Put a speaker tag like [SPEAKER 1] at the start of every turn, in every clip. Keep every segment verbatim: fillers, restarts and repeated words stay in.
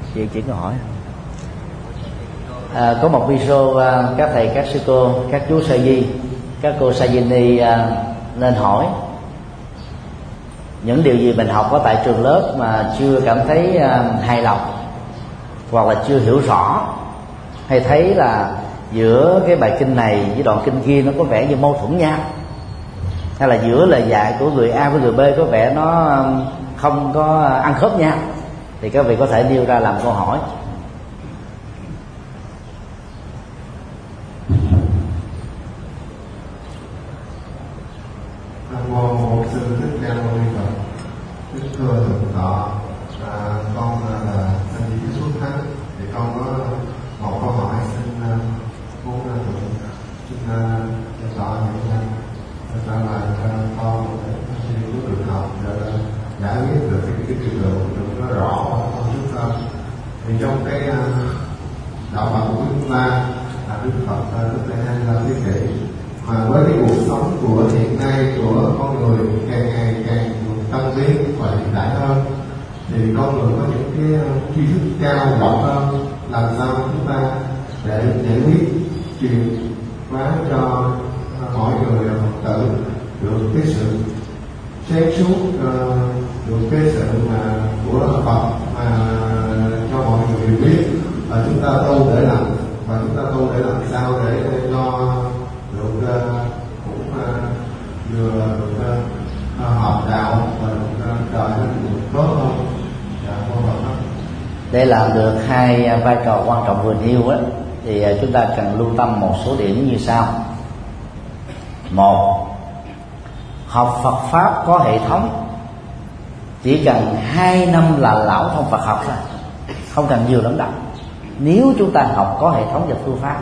[SPEAKER 1] Chị chỉ có hỏi. À, có một video à, các thầy, các sư cô, các chú sa di, các cô sa di ni à, nên hỏi những điều gì mình học ở tại trường lớp mà chưa cảm thấy à, hài lòng, hoặc là chưa hiểu rõ, hay thấy là giữa cái bài kinh này với đoạn kinh kia nó có vẻ như mâu thuẫn nhau, hay là giữa lời dạy của người A với người B có vẻ nó không có ăn khớp nhau, thì các vị có thể nêu ra làm câu hỏi.
[SPEAKER 2] Nam mô Bổn Sư Thích Ca Mâu Ni Phật. Kính thưa thượng tọa, à, con là sinh viên xuất thánh, thì con có một câu hỏi xin uh, muốn uh, thượng xin uh, tọa nhận danh trả lời cho con một cái suy nghĩ của được học để giải quyết được cái cái trình độ được nó rõ hơn trước hơn. Thì trong cái uh, đạo Phật của chúng ta là Đức Phật uh, Đức Đại Hạnh là thế kỷ, mà với cái cuộc sống của hiện nay của con người càng ngày càng tân tiến và hiện đại hơn, thì con người có những cái tri thức cao rộng hơn, làm sao chúng ta để giải quyết truyền bá cho mọi người Phật tử được cái sự sáng suốt, được cái sự mà của Phật mà cho mọi người đều biết, và chúng ta tu để làm, và chúng ta tu để làm sao để lo được uh, cũng uh, vừa được uh, hợp đạo và được uh, đời nó được tốt hơn. Dạ,
[SPEAKER 1] để làm được hai vai trò quan trọng vừa nêu á, thì chúng ta cần lưu tâm một số điểm như sau. Một, học Phật pháp có hệ thống, chỉ cần hai năm là lão thông Phật học thôi, không cần nhiều lắm đâu, nếu chúng ta học có hệ thống và phương pháp.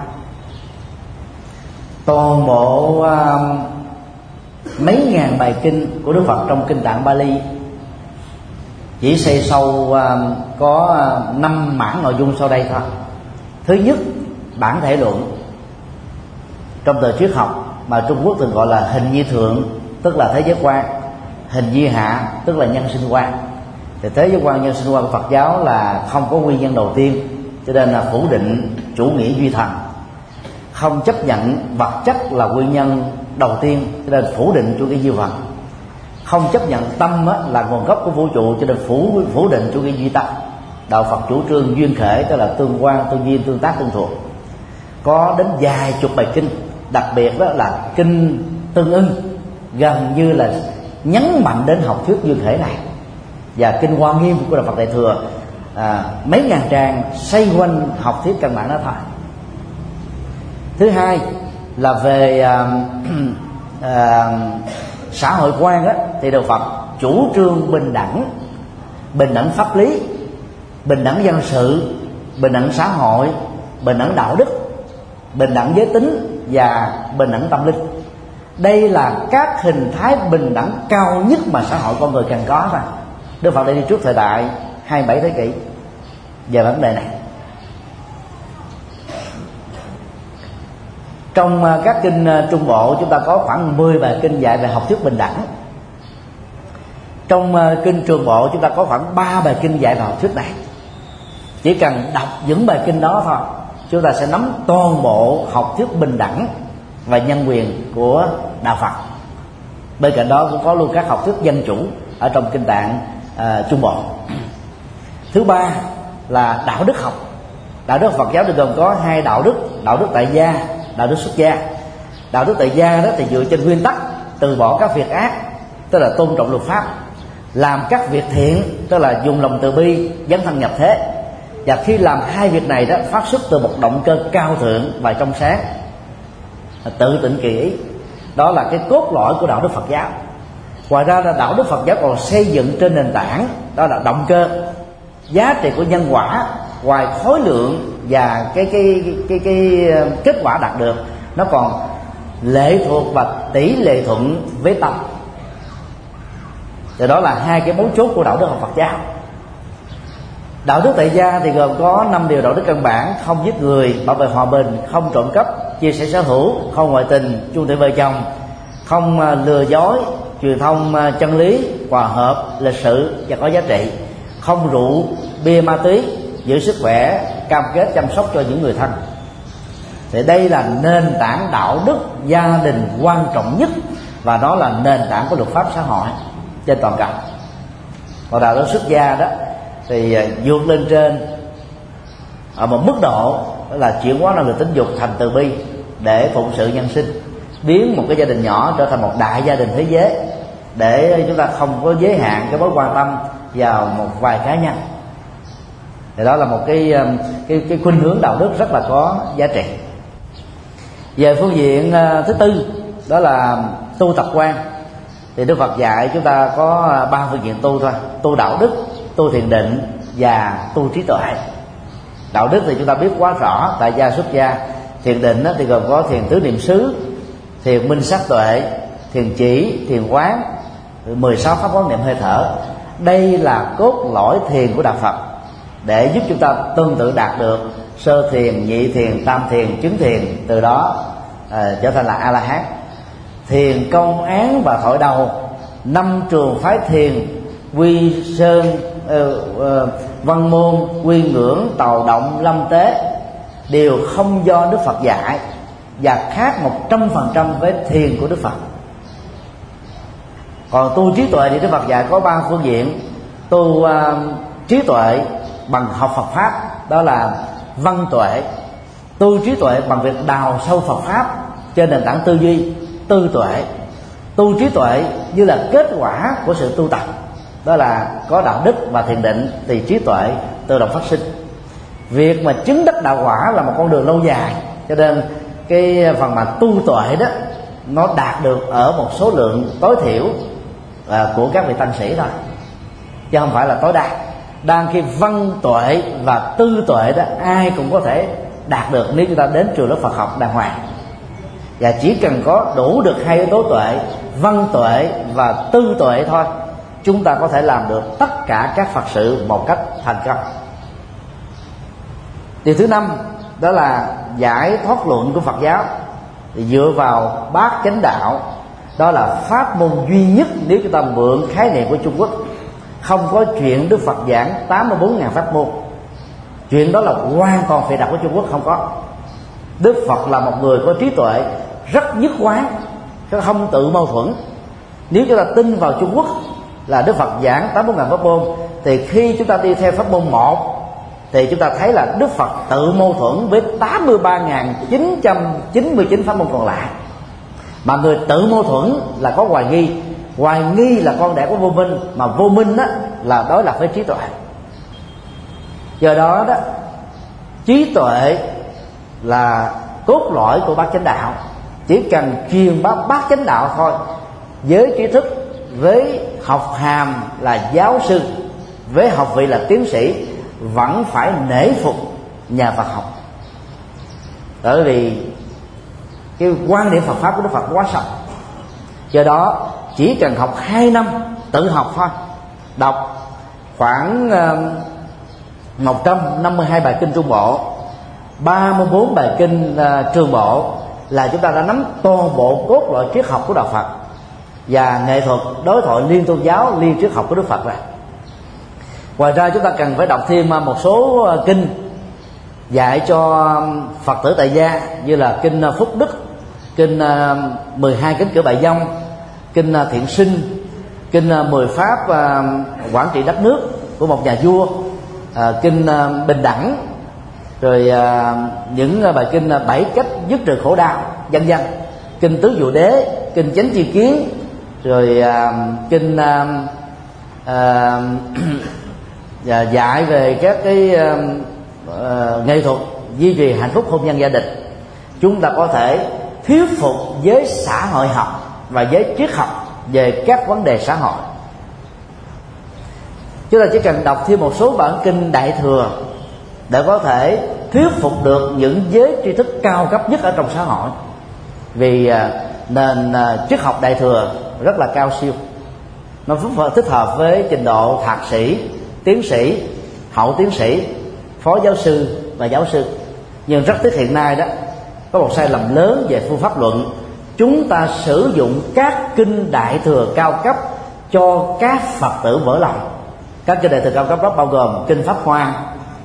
[SPEAKER 1] Toàn bộ uh, mấy ngàn bài kinh của Đức Phật trong kinh Tạng Bali chỉ xây sâu uh, có năm mảng nội dung sau đây thôi. Thứ nhất, bản thể luận, trong tờ triết học mà Trung Quốc thường gọi là hình nhi thượng, tức là thế giới quan; hình nhi hạ, tức là nhân sinh quan. Thì thế giới quan, nhân sinh quan của Phật giáo là không có nguyên nhân đầu tiên, cho nên là phủ định chủ nghĩa duy thần, không chấp nhận vật chất là nguyên nhân đầu tiên, cho nên phủ định chủ nghĩa duy vật, không chấp nhận tâm là nguồn gốc của vũ trụ, cho nên phủ phủ định chủ nghĩa duy tâm. Đạo Phật chủ trương duyên khể, tức là tương quan, tương duyên, tương tác, tương thuộc. Có đến vài chục bài kinh, đặc biệt đó là kinh Tương Ưng, gần như là nhấn mạnh đến học thuyết duyên khể này. Và kinh Hoa Nghiêm của Đạo Phật Đại Thừa à, mấy ngàn trang xoay quanh học thuyết căn bản đó thôi. Thứ hai là về à, à, xã hội quan á, thì Đạo Phật chủ trương bình đẳng, bình đẳng pháp lý, bình đẳng dân sự, bình đẳng xã hội, bình đẳng đạo đức, bình đẳng giới tính và bình đẳng tâm linh. Đây là các hình thái bình đẳng cao nhất mà xã hội con người cần có mà. Đức Phật đã đi trước thời đại hai mươi bảy thế kỷ về vấn đề này. Trong các kinh Trung Bộ chúng ta có khoảng mười bài kinh dạy về học thuyết bình đẳng. Trong kinh Trường Bộ chúng ta có khoảng ba bài kinh dạy về học thuyết này. Chỉ cần đọc những bài kinh đó thôi, chúng ta sẽ nắm toàn bộ học thuyết bình đẳng và nhân quyền của Đạo Phật. Bên cạnh đó cũng có luôn các học thuyết dân chủ ở trong kinh Tạng à, Trung Bộ. Thứ ba là đạo đức học. Đạo đức Phật giáo thì gồm có hai đạo đức: đạo đức tại gia, đạo đức xuất gia. Đạo đức tại gia đó thì dựa trên nguyên tắc từ bỏ các việc ác, tức là tôn trọng luật pháp, làm các việc thiện, tức là dùng lòng từ bi, dấn thân nhập thế. Và khi làm hai việc này đó, phát xuất từ một động cơ cao thượng và trong sáng, tự tịnh kỳ ý. Đó là cái cốt lõi của đạo đức Phật giáo. Ngoài ra là đạo đức Phật giáo còn xây dựng trên nền tảng đó là động cơ, giá trị của nhân quả. Ngoài khối lượng và cái cái cái cái, cái kết quả đạt được, nó còn lệ thuộc và tỷ lệ thuận với tâm. Thì đó là hai cái mấu chốt của đạo đức học Phật giáo. Đạo đức tại gia thì gồm có năm điều đạo đức căn bản: không giết người, bảo vệ hòa bình, không trộm cắp, chia sẻ sở hữu, không ngoại tình, chung thủy vợ chồng, không lừa dối, truyền thông chân lý, hòa hợp, lịch sự và có giá trị, không rượu, bia, ma túy, giữ sức khỏe, cam kết chăm sóc cho những người thân. Thì đây là nền tảng đạo đức gia đình quan trọng nhất, và đó là nền tảng của luật pháp xã hội trên toàn cầu. Còn đạo đức xuất gia đó thì vượt lên trên ở một mức độ là chuyển hóa năng lực tính dục thành từ bi để phụng sự nhân sinh, biến một cái gia đình nhỏ trở thành một đại gia đình thế giới, để chúng ta không có giới hạn cái mối quan tâm vào một vài cá nhân. Thì đó là một cái cái cái khuynh hướng đạo đức rất là có giá trị. Về phương diện thứ tư, đó là tu tập quan, thì Đức Phật dạy chúng ta có ba phương diện tu thôi: tu đạo đức, tu thiền định và tu trí tuệ. Đạo đức thì chúng ta biết quá rõ tại gia xuất gia. Thiền định thì gồm có thiền tứ niệm xứ, thiền minh sát tuệ, thiền chỉ, thiền quán, mười sáu pháp quán niệm hơi thở. Đây là cốt lõi thiền của đạo Phật, để giúp chúng ta tương tự đạt được sơ thiền, nhị thiền, tam thiền, chứng thiền, từ đó à, trở thành là A La Hán. Thiền công án và thổi đầu, năm trường phái thiền Quy Sơn, uh, uh, Văn Môn, Quy Ngưỡng, Tàu Động, Lâm Tế đều không do Đức Phật dạy và khác một trăm phần trăm với thiền của Đức Phật. Còn tu trí tuệ thì Đức Phật dạy có ba phương diện: tu uh, trí tuệ bằng học Phật pháp, đó là văn tuệ; tu trí tuệ bằng việc đào sâu Phật pháp trên nền tảng tư duy, tư tuệ; tu trí tuệ như là kết quả của sự tu tập, đó là có đạo đức và thiền định thì trí tuệ tự động phát sinh. Việc mà chứng đắc đạo quả là một con đường lâu dài, cho nên cái phần mà tu tuệ đó nó đạt được ở một số lượng tối thiểu à, của các vị tăng sĩ thôi, chứ không phải là tối đa. Đang khi văn tuệ và tư tuệ đó ai cũng có thể đạt được nếu chúng ta đến trường lớp Phật học đàng hoàng. Và chỉ cần có đủ được hai yếu tố tuệ, văn tuệ và tư tuệ thôi, chúng ta có thể làm được tất cả các Phật sự một cách thành công. Điều thứ năm, đó là giải thoát luận của Phật giáo, thì dựa vào bát chánh đạo. Đó là pháp môn duy nhất, nếu chúng ta mượn khái niệm của Trung Quốc, không có chuyện Đức Phật giảng tám mươi bốn nghìn pháp môn. Chuyện đó là hoàn toàn phệ đặc của Trung Quốc, không có. Đức Phật là một người có trí tuệ rất nhất quán, không tự mâu thuẫn. Nếu chúng ta tin vào Trung Quốc là Đức Phật giảng tám mươi bốn nghìn pháp môn, thì khi chúng ta đi theo pháp môn một thì chúng ta thấy là Đức Phật tự mâu thuẫn với tám mươi ba nghìn chín trăm chín mươi chín pháp môn còn lại. Mà người tự mâu thuẫn là có hoài nghi, hoài nghi là con đẻ của vô minh, mà vô minh á, là đối lập với trí tuệ. Do đó đó, trí tuệ là cốt lõi của bát chánh đạo. Chỉ cần truyền bá bát chánh đạo thôi, với trí thức, với học hàm là giáo sư, với học vị là tiến sĩ, vẫn phải nể phục nhà Phật học. Bởi vì cái quan điểm Phật pháp của Đức Phật quá sâu. Do đó chỉ cần học hai năm tự học thôi, đọc khoảng một trăm năm mươi hai bài kinh Trung Bộ, ba mươi bốn bài kinh uh, Trường Bộ, là chúng ta đã nắm toàn bộ cốt lõi triết học của đạo Phật và nghệ thuật đối thoại liên tôn giáo, liên triết học của Đức Phật rồi. Ngoài ra chúng ta cần phải đọc thêm một số kinh dạy cho Phật tử tại gia, như là kinh Phúc Đức, kinh mười hai kính cửa Bài Dông, kinh Thiện Sinh, kinh mười pháp quản trị đất nước của một nhà vua, kinh Bình Đẳng, rồi những bài kinh bảy cách dứt trừ khổ đau, vân vân, kinh Tứ Dụ Đế, kinh Chánh Chi Kiến, rồi kinh uh, và dạy về các cái uh, uh, nghệ thuật duy trì hạnh phúc hôn nhân gia đình. Chúng ta có thể thuyết phục với xã hội học và với triết học về các vấn đề xã hội. Chúng ta chỉ cần đọc thêm một số bản kinh Đại Thừa để có thể thuyết phục được những giới tri thức cao cấp nhất ở trong xã hội. Vì uh, nền uh, triết học Đại Thừa rất là cao siêu, nó thích hợp với trình độ thạc sĩ, tiến sĩ, hậu tiến sĩ, phó giáo sư và giáo sư. Nhưng rất tiếc hiện nay đó có một sai lầm lớn về phương pháp luận. Chúng ta sử dụng các kinh Đại Thừa cao cấp cho các Phật tử vỡ lòng. Các kinh Đại Thừa cao cấp đó bao gồm kinh Pháp Hoa,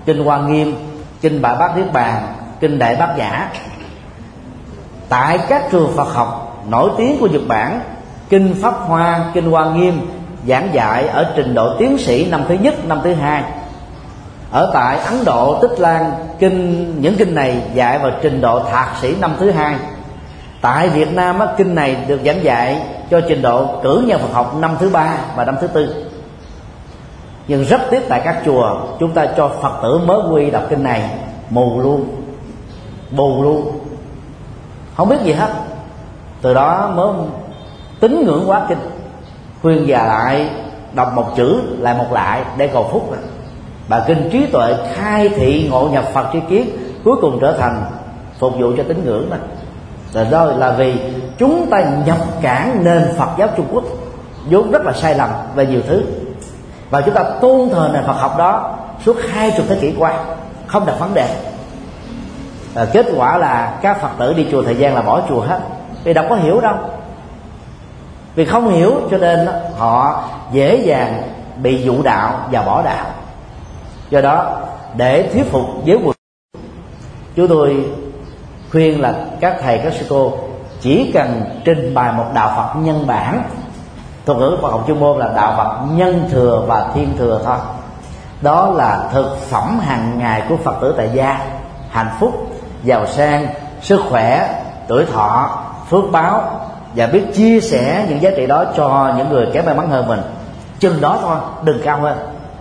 [SPEAKER 1] kinh Hoa Nghiêm, kinh Bát Bát Niết Bàn, kinh Đại Bát Nhã. Tại các trường Phật học nổi tiếng của Nhật Bản, kinh Pháp Hoa, kinh Hoa Nghiêm giảng dạy ở trình độ tiến sĩ năm thứ nhất, năm thứ hai. Ở tại Ấn Độ, Tích Lan, kinh những kinh này dạy vào trình độ thạc sĩ năm thứ hai. Tại Việt Nam, kinh này được giảng dạy cho trình độ cử nhân Phật học năm thứ ba và năm thứ tư. Nhưng rất tiếc tại các chùa chúng ta cho Phật tử mới quy đọc kinh này mù luôn, bù luôn, không biết gì hết. Từ đó mới tín ngưỡng quá kinh, khuyên già lại đọc một chữ lại một lại để cầu phúc. Bà kinh trí tuệ khai thị ngộ nhập Phật tri kiến, cuối cùng trở thành phục vụ cho tín ngưỡng đó. Rồi đó là vì chúng ta nhập cản nền Phật giáo Trung Quốc vốn rất là sai lầm về nhiều thứ, và chúng ta tôn thờ nền Phật học đó suốt hai chục thế kỷ qua không đặt vấn đề. À, kết quả là các Phật tử đi chùa thời gian là bỏ chùa hết, vì đâu có hiểu đâu. Vì không hiểu cho nên họ dễ dàng bị dụ đạo và bỏ đạo. Do đó để thuyết phục giới quần, chúng tôi khuyên là các thầy các sư cô chỉ cần trình bày một đạo Phật nhân bản, thuật ngữ Phật học chuyên môn là đạo Phật nhân thừa và thiên thừa thôi. Đó là thực phẩm hàng ngày của Phật tử tại gia: hạnh phúc, giàu sang, sức khỏe, tuổi thọ, phước báo, và biết chia sẻ những giá trị đó cho những người kém may mắn hơn mình. Chừng đó thôi, đừng cao hơn.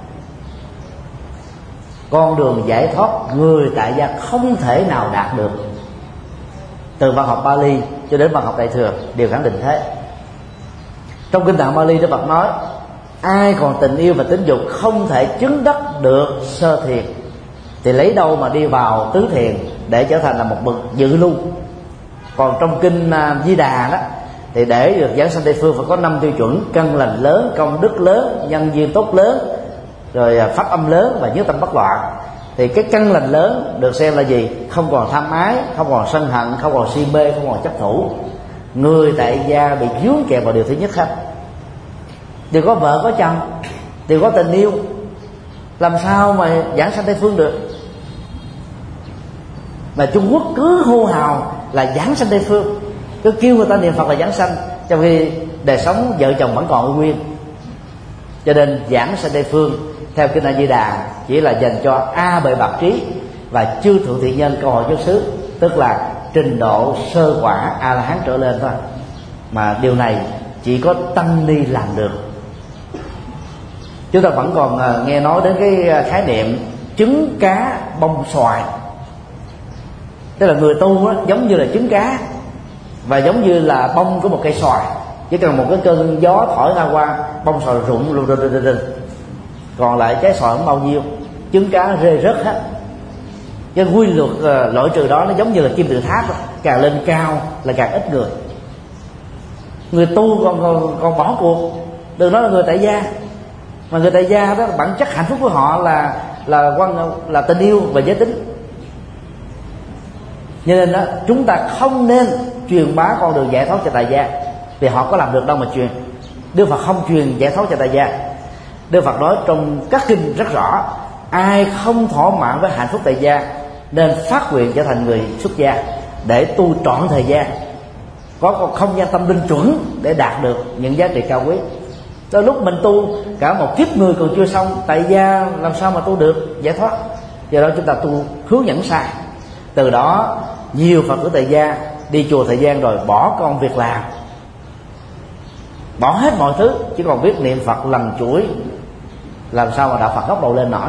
[SPEAKER 1] Con đường giải thoát người tại gia không thể nào đạt được. Từ văn học Bali cho đến văn học Đại thừa đều khẳng định thế. Trong kinh Tạng Bali, Đức Phật nói: ai còn tình yêu và tính dục không thể chứng đắc được sơ thiền, thì lấy đâu mà đi vào tứ thiền để trở thành là một bậc dự lưu. Còn trong kinh uh, Di Đà đó, thì để được giảng sanh Tây phương phải có năm tiêu chuẩn: căn lành lớn, công đức lớn, nhân duyên tốt lớn, rồi uh, pháp âm lớn và nhất tâm bất loạn. Thì cái căn lành lớn được xem là gì? Không còn tham ái, không còn sân hận, không còn si mê, không còn chấp thủ. Người tại gia bị vướng kẹt vào điều thứ nhất hết. Đều có vợ có chồng, đều có tình yêu, làm sao mà giảng sanh Tây phương được? Mà Trung Quốc cứ hô hào là giảng sanh Tây phương, cứ kêu người ta niệm Phật là giảng sanh, trong khi đời sống vợ chồng vẫn còn nguyên. Cho nên giảng sanh Tây phương theo kinh A Di Đà chỉ là dành cho A Bệ Bạc Trí và chư thượng thiện nhân câu hỏi xuất xứ, tức là trình độ sơ quả A La Hán trở lên thôi. Mà điều này chỉ có tăng ni làm được. Chúng ta vẫn còn nghe nói đến cái khái niệm trứng cá bông xoài, tức là người tu á, giống như là trứng cá và giống như là bông của một cây xoài, chỉ cần một cái cơn gió thổi ra qua, bông xoài rụng rụng rụng rụng, còn lại trái xoài không bao nhiêu, trứng cá rơi rớt hết. Cái quy luật uh, loại trừ đó nó giống như là kim tự tháp đó. Càng lên cao là càng ít người. Người tu còn, còn, còn bỏ cuộc, đừng nói là người tại gia. Mà người tại gia đó, bản chất hạnh phúc của họ là là quan là tình yêu và giới tính. Cho nên đó, chúng ta không nên truyền bá con đường giải thoát cho tại gia, vì họ có làm được đâu mà truyền. Đức Phật không truyền giải thoát cho tại gia. Đức Phật nói trong các kinh rất rõ: ai không thỏa mãn với hạnh phúc tại gia nên phát nguyện trở thành người xuất gia để tu trọn thời gian, có một không gian tâm linh chuẩn để đạt được những giá trị cao quý. Tới lúc mình tu cả một kiếp người còn chưa xong, tại gia làm sao mà tu được giải thoát? Do đó chúng ta tu hướng dẫn sai. Từ đó nhiều Phật tử tại gia đi chùa thời gian rồi bỏ công việc làm, bỏ hết mọi thứ, chỉ còn biết niệm Phật lần chuỗi, làm sao mà đạo Phật gốc đầu lên nổi.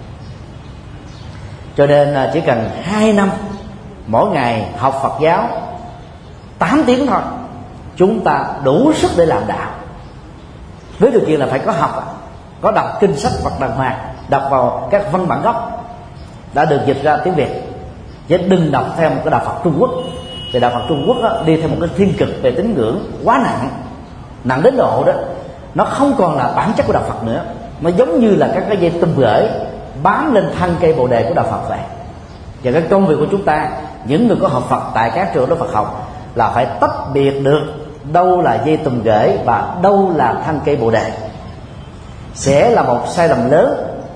[SPEAKER 1] Cho nên chỉ cần hai năm mỗi ngày học Phật giáo tám tiếng thôi, chúng ta đủ sức để làm đạo. Với điều kiện là phải có học, có đọc kinh sách Phật Đàng Hoàng, đọc vào các văn bản gốc đã được dịch ra tiếng Việt, chứ đừng đọc theo một cái đạo Phật Trung Quốc. Thì đạo Phật Trung Quốc đó, đi theo một cái thiên cực về tín ngưỡng quá nặng, nặng đến độ đó nó không còn là bản chất của đạo Phật nữa, nó giống như là các cái dây tùm gửi bám lên thân cây bồ đề của đạo Phật vậy. Và cái công việc của chúng ta, những người có học Phật tại các trường Đức Phật học, là phải tách biệt được đâu là dây tùm gửi và đâu là thân cây bồ đề. Sẽ là một sai lầm lớn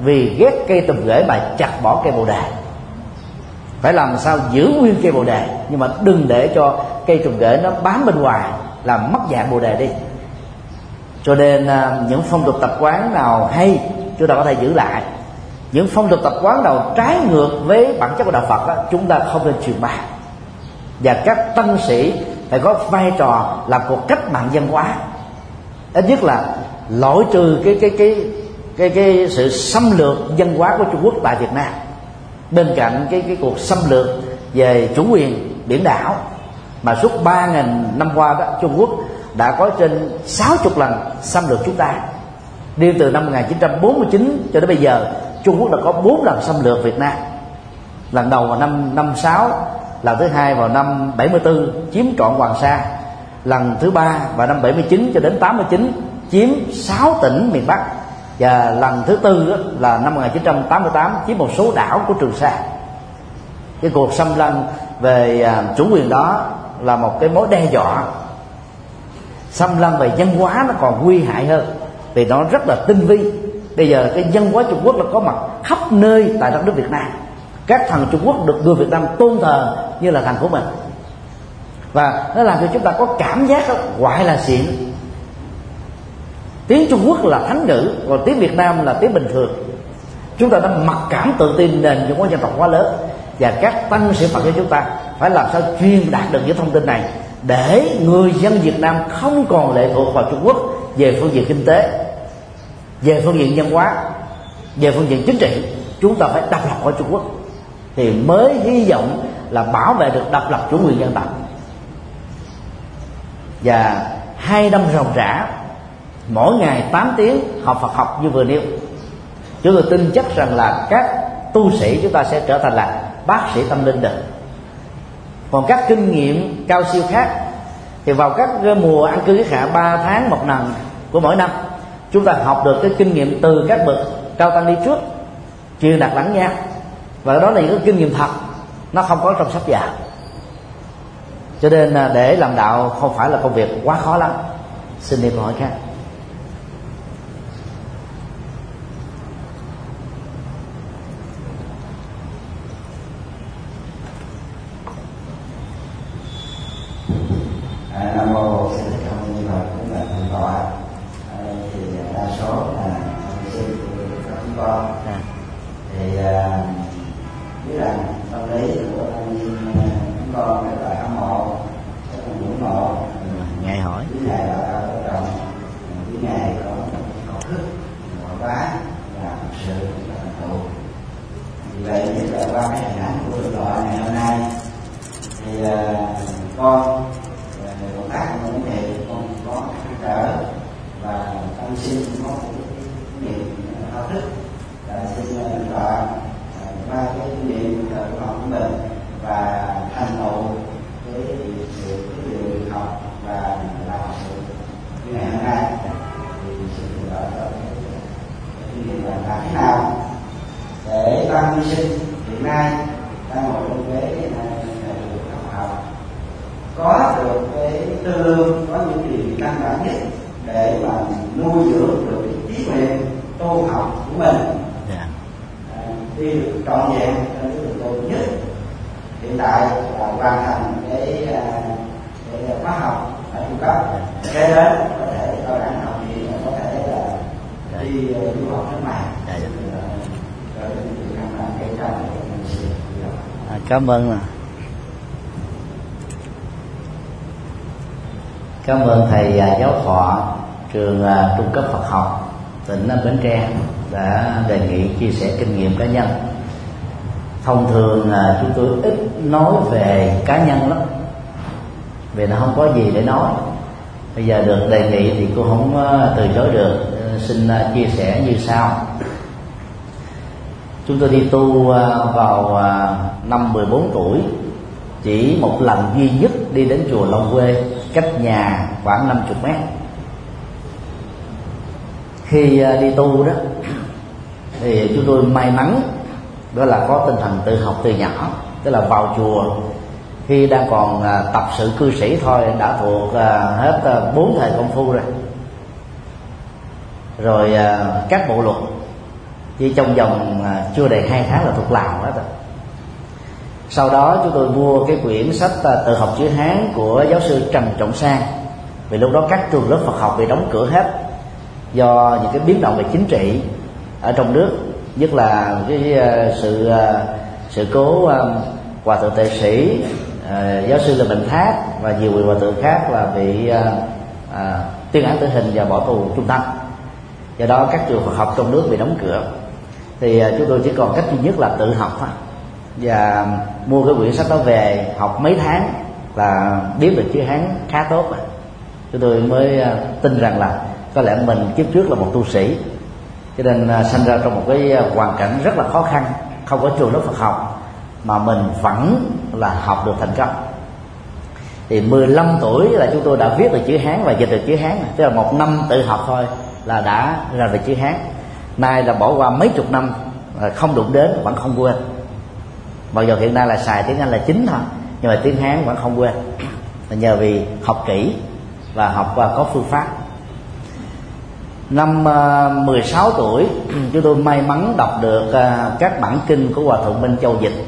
[SPEAKER 1] vì ghét cây tùm rễ mà chặt bỏ cây bồ đề. Phải làm sao giữ nguyên cây bồ đề, nhưng mà đừng để cho cây tùm rễ nó bám bên ngoài làm mất dạng bồ đề đi. Cho nên những phong tục tập quán nào hay chúng ta có thể giữ lại, những phong tục tập quán nào trái ngược với bản chất của đạo Phật đó, chúng ta không nên truyền bá. Và các tăng sĩ phải có vai trò làm cuộc cách mạng văn hóa, ít nhất là loại trừ cái cái cái cái cái sự xâm lược văn hóa của Trung Quốc tại Việt Nam. Bên cạnh cái cái cuộc xâm lược về chủ quyền biển đảo mà suốt ba nghìn năm qua đó, Trung Quốc đã có trên sáu mươi lần xâm lược chúng ta. Riêng từ năm một nghìn chín trăm bốn mươi chín cho đến bây giờ, Trung Quốc đã có bốn lần xâm lược Việt Nam. Lần đầu vào năm năm sáu, lần thứ hai vào năm bảy mươi tư chiếm trọn Hoàng Sa, lần thứ ba vào năm bảy mươi chín cho đến tám mươi chín chiếm sáu tỉnh miền Bắc, và lần thứ tư là năm một nghìn chín trăm tám mươi tám chiếm một số đảo của Trường Sa. Cái cuộc xâm lăng về chủ quyền đó là một cái mối đe dọa. Xâm lăng về văn hóa nó còn nguy hại hơn, vì nó rất là tinh vi. Bây giờ cái văn hóa Trung Quốc nó có mặt khắp nơi tại đất nước Việt Nam. Các thần Trung Quốc được người Việt Nam tôn thờ như là thần của mình, và nó làm cho chúng ta có cảm giác đó, gọi là xịn. Tiếng Trung Quốc là thánh ngữ, còn tiếng Việt Nam là tiếng bình thường. Chúng ta đã mặc cảm tự tin nền văn hóa dân tộc quá lớn, và các tăng sĩ Phật của chúng ta phải làm sao truyền đạt được những thông tin này để người dân Việt Nam không còn lệ thuộc vào Trung Quốc về phương diện kinh tế, về phương diện văn hóa, về phương diện chính trị. Chúng ta phải độc lập khỏi Trung Quốc thì mới hy vọng là bảo vệ được độc lập chủ quyền dân tộc. Và hai năm ròng rã, mỗi ngày tám tiếng học Phật học như vừa nêu, chúng tôi tin chắc rằng là các tu sĩ chúng ta sẽ trở thành là bác sĩ tâm linh được. Còn các kinh nghiệm cao siêu khác thì vào các mùa an cư kiết hạ ba tháng một lần của mỗi năm, chúng ta học được cái kinh nghiệm từ các bậc cao tăng đi trước, truyền đạt lẫn nhau, và đó là những cái kinh nghiệm thật, nó không có trong sách vở. Cho nên để làm đạo không phải là công việc quá khó lắm. Xin đi câu hỏi khác.
[SPEAKER 3] À, Nam mô Sư Thích Ca Mâu Ni Phật. Cũng là thượng tọa, à, thì đa số là học sinh của chúng con à. Thì à, biết rằng tâm lý của thanh niên chúng con rất là hâm mộ, rất là ngưỡng mộ.
[SPEAKER 1] Ngài hỏi
[SPEAKER 3] cái này là cao tôn trọng, cái này có học thức ngoại bá và thật sự là thành tựu. Vì vậy nhất là qua cái hình ảnh của thượng tọa ngày hôm nay thì à, con công tác của vấn đề con có trăn trở và tâm sinh có một kinh nghiệm thao thức, và xin tọa qua cái kinh nghiệm của học của mình và thành tựu cái sự cái điều học và làm sự như ngày hôm nay, thì xin tọa có cái kinh nghiệm là làm thế nào để ban vi sinh hiện nay đang ngồi trong cái học học có được cái tư lương, có những điều căn bản nhất để mà nuôi dưỡng được cái trí nguyện tu học của mình, yeah. à, đi được trọn vẹn trong cái đường tu nhất. Hiện tại là hoàn thành cái, cái khóa học ở trung cấp, kế đến có thể cao đẳng học gì, có thể là đi du học nước ngoài.
[SPEAKER 1] À, cảm ơn. Cảm ơn thầy giáo thọ trường trung cấp Phật học tỉnh Bến Tre đã đề nghị chia sẻ kinh nghiệm cá nhân. Thông thường chúng tôi ít nói về cá nhân lắm, vì nó không có gì để nói. Bây giờ được đề nghị thì cô không từ chối được, xin chia sẻ như sau. Chúng tôi đi tu vào năm mười bốn tuổi, chỉ một lần duy nhất đi đến chùa Long Quê, cách nhà khoảng năm mươi mét. Khi đi tu đó thì chúng tôi may mắn đó là có tinh thần tự học từ nhỏ, tức là vào chùa khi đang còn tập sự cư sĩ thôi đã thuộc hết bốn thời công phu rồi. Rồi các bộ luật chỉ trong vòng chưa đầy hai tháng là thuộc lòng hết rồi. Sau đó chúng tôi mua cái quyển sách Tự học chữ Hán của giáo sư Trần Trọng Sang, vì lúc đó các trường lớp Phật học bị đóng cửa hết do những cái biến động về chính trị ở trong nước, nhất là cái sự sự cố hòa thượng tệ sĩ giáo sư Lê Bình Thác và nhiều vị hòa thượng khác là bị à, tuyên án tử hình và bỏ tù trung thân. Do đó các trường Phật học trong nước bị đóng cửa, thì chúng tôi chỉ còn cách duy nhất là tự học thôi, và mua cái quyển sách đó về học mấy tháng là biết được chữ Hán khá tốt rồi. Chúng tôi mới tin rằng là có lẽ mình kiếp trước là một tu sĩ, cho nên sanh ra trong một cái hoàn cảnh rất là khó khăn, không có trường lớp Phật học mà mình vẫn là học được thành công. Thì mười lăm tuổi là chúng tôi đã viết được chữ Hán và dịch được chữ Hán, tức là một năm tự học thôi là đã ra được chữ Hán. Nay là bỏ qua mấy chục năm không đụng đến vẫn không quên. Mặc dù hiện nay là xài tiếng Anh là chính thôi, nhưng mà tiếng Hán vẫn không quên, là nhờ vì học kỹ và học và có phương pháp. Năm mười sáu tuổi chúng tôi may mắn đọc được các bản kinh của Hòa thượng Minh Châu dịch,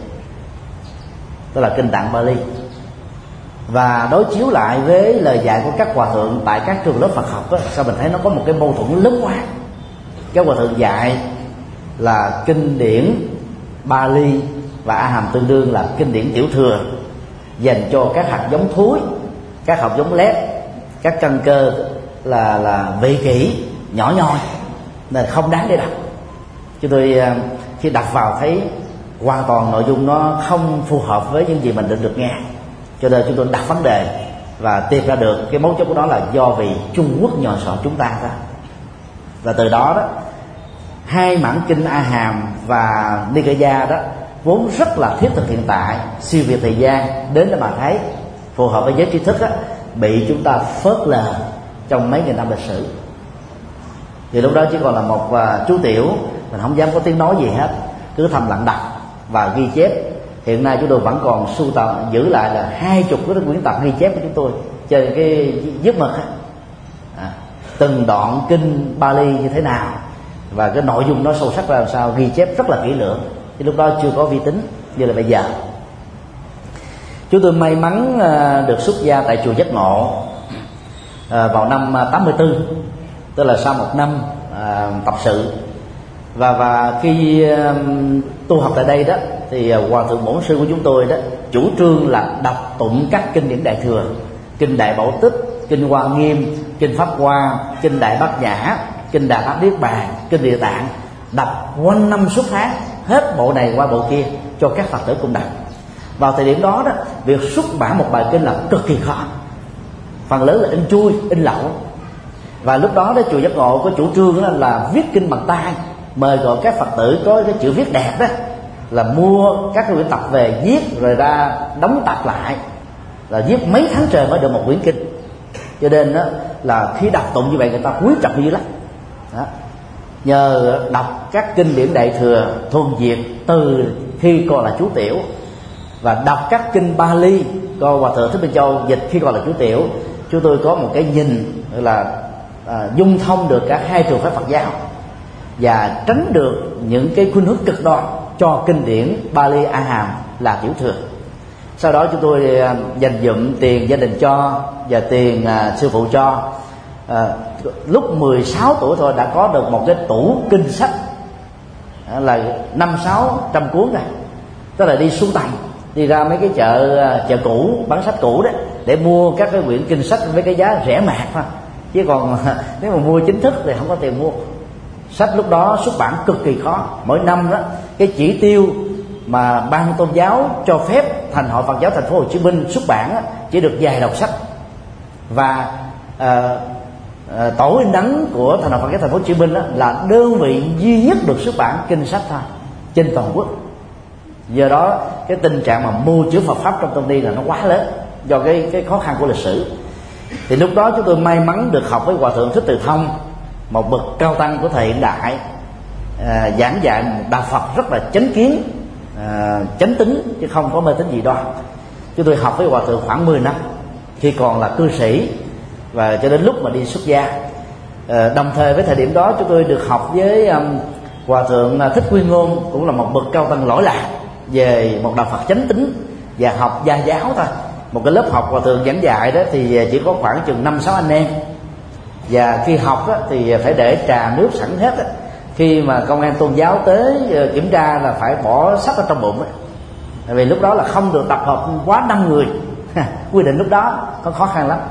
[SPEAKER 1] tức là kinh Tạng Bali, và đối chiếu lại với lời dạy của các hòa thượng tại các trường lớp Phật học đó, sao mình thấy nó có một cái mâu thuẫn lớn quá. Các hòa thượng dạy là kinh điển Bali và A Hàm tương đương là kinh điển tiểu thừa, dành cho các hạt giống thúi, các hạt giống lép, các căn cơ là là vị kỷ nhỏ nhoi, nên không đáng để đọc. Chúng tôi khi đọc vào thấy hoàn toàn nội dung nó không phù hợp với những gì mình định được nghe, cho nên chúng tôi đặt vấn đề và tìm ra được cái mấu chốt của nó là do vì Trung Quốc nhòn sọ chúng ta thôi. Và từ đó đó, hai bản kinh A Hàm và Nikaya đó vốn rất là thiết thực hiện tại, siêu việt thời gian đến để mà thấy phù hợp với giới trí thức đó, bị chúng ta phớt lờ trong mấy nghìn năm lịch sử. Thì lúc đó chỉ còn là một uh, chú tiểu, mình không dám có tiếng nói gì hết, cứ thầm lặng đọc và ghi chép. Hiện nay chúng tôi vẫn còn sưu tầm giữ lại là hai chục cái quyển tập ghi chép của chúng tôi trên cái giấc mực á, à, từng đoạn kinh Bali như thế nào và cái nội dung nó sâu sắc ra làm sao, ghi chép rất là kỹ lưỡng. Thì lúc đó chưa có vi tính như là bây giờ. Chúng tôi may mắn uh, được xuất gia tại chùa Giác Ngộ uh, vào năm tám mươi tư, tức là sau một năm uh, tập sự. Và và khi uh, tu học tại đây đó thì uh, hòa thượng bổn sư của chúng tôi đó chủ trương là đọc tụng các kinh điển Đại thừa, kinh Đại Bảo Tích, kinh Hoa Nghiêm, kinh Pháp Hoa, kinh Đại Bát Nhã, kinh Đại Bát Niết Bàn, kinh Địa Tạng, đọc quanh năm suốt tháng, hết bộ này qua bộ kia cho các Phật tử cùng đọc. Vào thời điểm đó đó, việc xuất bản một bài kinh là cực kỳ khó, phần lớn là in chui, in lậu. Và lúc đó đó chùa Giác Ngộ có chủ trương đó là viết kinh bằng tay, mời gọi các Phật tử có cái chữ viết đẹp đó là mua các cái quyển tập về viết rồi ra đóng tập lại, là viết mấy tháng trời mới được một quyển kinh. Cho nên đó là khi đọc tụng như vậy người ta quý trọng dữ lắm đó. Nhờ đọc các kinh điển Đại thừa thuần Việt từ khi còn là chú tiểu, và đọc các kinh Bali do Hòa thượng Thích Minh Châu dịch khi còn là chú tiểu, chúng tôi có một cái nhìn là à, dung thông được cả hai trường phái Phật giáo và tránh được những cái khuynh hướng cực đoan cho kinh điển Bali A Hàm là tiểu thừa. Sau đó chúng tôi à, dành dụm tiền gia đình cho và tiền à, sư phụ cho. À, lúc mười sáu tuổi thôi đã có được một cái tủ kinh sách à, là năm sáu trăm cuốn này, tức là đi sưu tầm, đi ra mấy cái chợ chợ cũ bán sách cũ đấy để mua các cái quyển kinh sách với cái giá rẻ mạt thôi, chứ còn nếu mà mua chính thức thì không có tiền mua. Sách lúc đó xuất bản cực kỳ khó, mỗi năm đó cái chỉ tiêu mà ban tôn giáo cho phép Thành hội Phật giáo Thành phố Hồ Chí Minh xuất bản đó, chỉ được vài đầu sách, và à, à, tổ in ấn của Thành hội Phật giáo Thành phố Hồ Chí Minh đó là đơn vị duy nhất được xuất bản kinh sách thôi trên toàn quốc. Do đó cái tình trạng mà mua chữ Phật pháp trong công ty là nó quá lớn do cái cái khó khăn của lịch sử. Thì lúc đó chúng tôi may mắn được học với Hòa thượng Thích Từ Thông, một bậc cao tăng của thời hiện đại, à, giảng dạy đạo Phật rất là chánh kiến, à, chánh tín chứ không có mê tín dị đoan. Chúng tôi học với Hòa thượng khoảng mười năm khi còn là cư sĩ, và cho đến lúc mà đi xuất gia. À, đồng thời với thời điểm đó chúng tôi được học với um, Hòa thượng Thích Nguyên Ngôn cũng là một bậc cao tăng lỗi lạc về một đạo Phật chánh tín và học gia giáo thôi. Một cái lớp học hòa thượng giảng dạy đó thì chỉ có khoảng chừng năm sáu anh em, và khi học đó thì phải để trà nước sẵn hết đó. Khi mà công an tôn giáo tới kiểm tra là phải bỏ sách ở trong bụng đó. Tại vì lúc đó là không được tập hợp quá năm người quy định lúc đó có khó khăn lắm,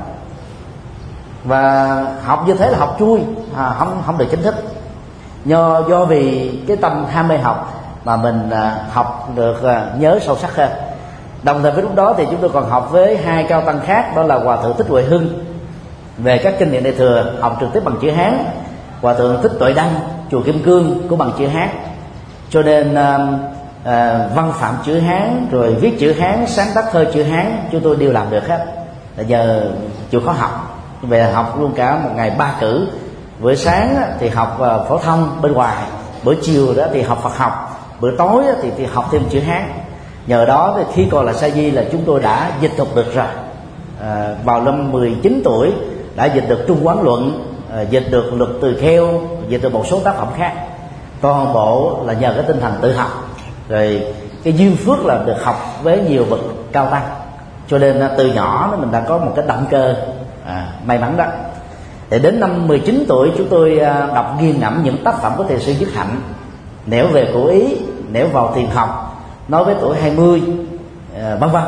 [SPEAKER 1] và học như thế là học chui, à, không không được chính thức. Do do vì cái tâm ham mê học mà mình à, học được à, nhớ sâu sắc hơn. Đồng thời với lúc đó thì chúng tôi còn học với hai cao tăng khác, đó là Hòa thượng Thích Huệ Hưng về các kinh điển Đại thừa, học trực tiếp bằng chữ Hán, Hòa thượng Thích Tuệ Đăng chùa Kim Cương cũng bằng chữ Hán. Cho nên à, à, văn phạm chữ Hán, rồi viết chữ Hán, sáng tác thơ chữ Hán chúng tôi đều làm được hết. Là giờ chịu khó học, về học luôn cả một ngày ba cử. Bữa sáng thì học phổ thông bên ngoài, bữa chiều đó thì học Phật học, bữa tối thì, thì học thêm chữ Hán. Nhờ đó thì khi còn là sa di là chúng tôi đã dịch thuật được rồi. À, vào năm mười chín tuổi đã dịch được Trung Quán Luận, à, dịch được Luật Từ Kheo, dịch được một số tác phẩm khác. Toàn bộ là nhờ cái tinh thần tự học, rồi cái duyên phước là được học với nhiều bậc cao tăng. Cho nên từ nhỏ mình đã có một cái động cơ à, may mắn đó. Để đến năm mười chín tuổi chúng tôi đọc nghiền ngẫm những tác phẩm của thiền sư Nhất Hạnh, nẻo về cổ Ý, nẻo vào thiền học, nói với tuổi hai mươi, vân vân.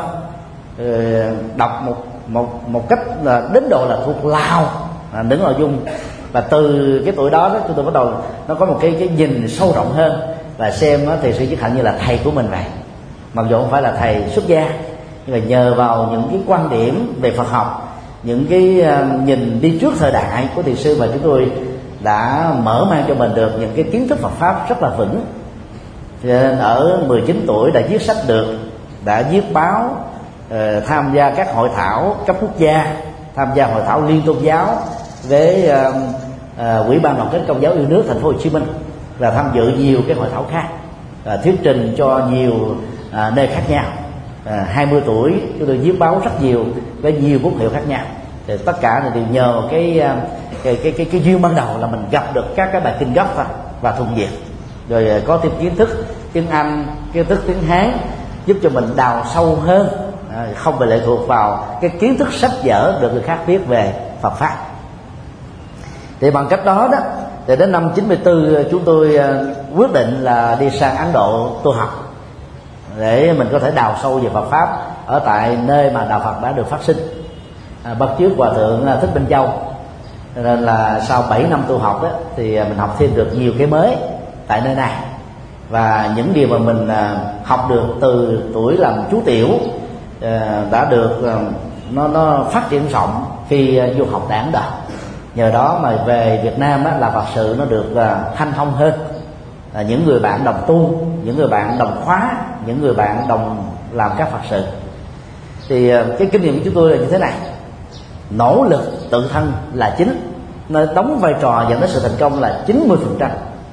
[SPEAKER 1] Đọc một một một cách là đến độ là thuộc lào à, những nội dung. Và từ cái tuổi đó, đó chúng tôi bắt đầu nó có một cái cái nhìn sâu rộng hơn, và xem thiền sư Nhất Hạnh như là thầy của mình vậy. Mặc dù không phải là thầy xuất gia, nhưng mà nhờ vào những cái quan điểm về Phật học, những cái uh, nhìn đi trước thời đại của thiền sư, mà chúng tôi đã mở mang cho mình được những cái kiến thức Phật pháp rất là vững. Cho nên ở mười chín tuổi đã viết sách được, đã viết báo, uh, tham gia các hội thảo cấp quốc gia, tham gia hội thảo liên tôn giáo với uh, uh, Ủy ban đoàn kết Công giáo yêu nước Thành phố Hồ Chí Minh, và tham dự nhiều cái hội thảo khác, uh, thuyết trình cho nhiều uh, nơi khác nhau. À, hai mươi tuổi chúng tôi viết báo rất nhiều với nhiều bút hiệu khác nhau. Thì tất cả là đều nhờ cái cái cái cái, cái duyên ban đầu là mình gặp được các cái bài kinh gốc thôi và thuận duyệt, rồi có thêm kiến thức tiếng Anh, kiến thức tiếng Hán, giúp cho mình đào sâu hơn, à, không phải lệ thuộc vào cái kiến thức sách vở được người khác viết về Phật pháp. Thì bằng cách đó đó, thì đến năm chín mươi tư chúng tôi quyết định là đi sang Ấn Độ tu học, để mình có thể đào sâu về Phật pháp ở tại nơi mà đạo Phật đã được phát sinh. À, bắt chước Hòa thượng Thích Minh Châu, nên là sau bảy năm tu học đó, thì mình học thêm được nhiều cái mới tại nơi này. Và những điều mà mình học được từ tuổi làm chú tiểu đã được nó nó phát triển rộng khi du học tại Ấn Độ. Nhờ đó mà về Việt Nam á, là Phật sự nó được hanh thông hơn. À, những người bạn đồng tu, những người bạn đồng khóa, những người bạn đồng làm các Phật sự. Thì cái kinh nghiệm của chúng tôi là như thế này: nỗ lực tự thân là chính, nó đóng vai trò dẫn đến sự thành công là chín mươi phần trăm.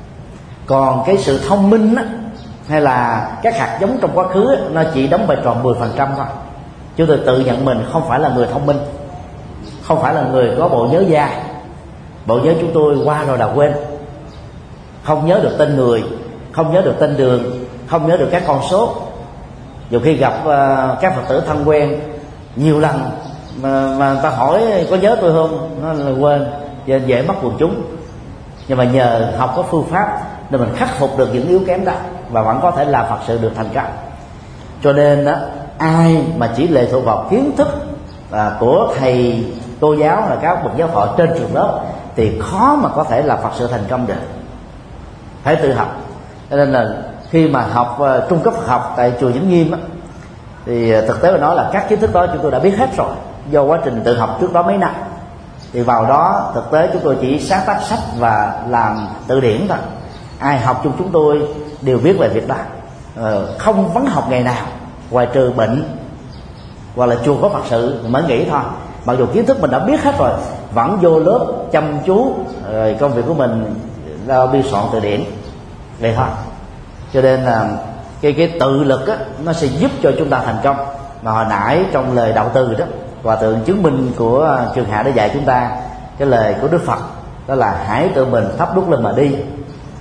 [SPEAKER 1] Còn cái sự thông minh á, hay là các hạt giống trong quá khứ á, nó chỉ đóng vai trò mười phần trăm thôi. Chúng tôi tự nhận mình không phải là người thông minh, không phải là người có bộ nhớ dài. Bộ nhớ chúng tôi qua rồi đã quên, không nhớ được tên người, không nhớ được tên đường, không nhớ được các con số. Dù khi gặp uh, các Phật tử thân quen nhiều lần mà, mà người ta hỏi có nhớ tôi không, nó là quên, dễ, dễ mất quần chúng. Nhưng mà nhờ học có phương pháp nên mình khắc phục được những yếu kém đó, và vẫn có thể làm Phật sự được thành công. Cho nên đó, ai mà chỉ lệ thuộc vào kiến thức uh, của thầy cô giáo là các bậc giáo thọ trên trường lớp thì khó mà có thể làm Phật sự thành công được. Phải tự học. Cho nên là khi mà học uh, trung cấp Phật học tại chùa Vĩnh Nghiêm á, thì uh, thực tế mà nói là các kiến thức đó chúng tôi đã biết hết rồi, do quá trình tự học trước đó mấy năm. Thì vào đó thực tế chúng tôi chỉ sáng tác sách và làm từ điển thôi. Ai học chung chúng tôi đều biết về việc đó. uh, Không vắng học ngày nào ngoài trừ bệnh hoặc là chùa có Phật sự mới nghỉ thôi. Mặc dù kiến thức mình đã biết hết rồi, vẫn vô lớp chăm chú, rồi công việc của mình là biên soạn từ điển vậy thôi. Cho nên là cái cái tự lực á, nó sẽ giúp cho chúng ta thành công. Mà hồi nãy trong lời đạo từ đó, Hòa thượng chứng minh của Trường Hạ đã dạy chúng ta cái lời của Đức Phật, đó là hãy tự mình thắp đuốc lên mà đi,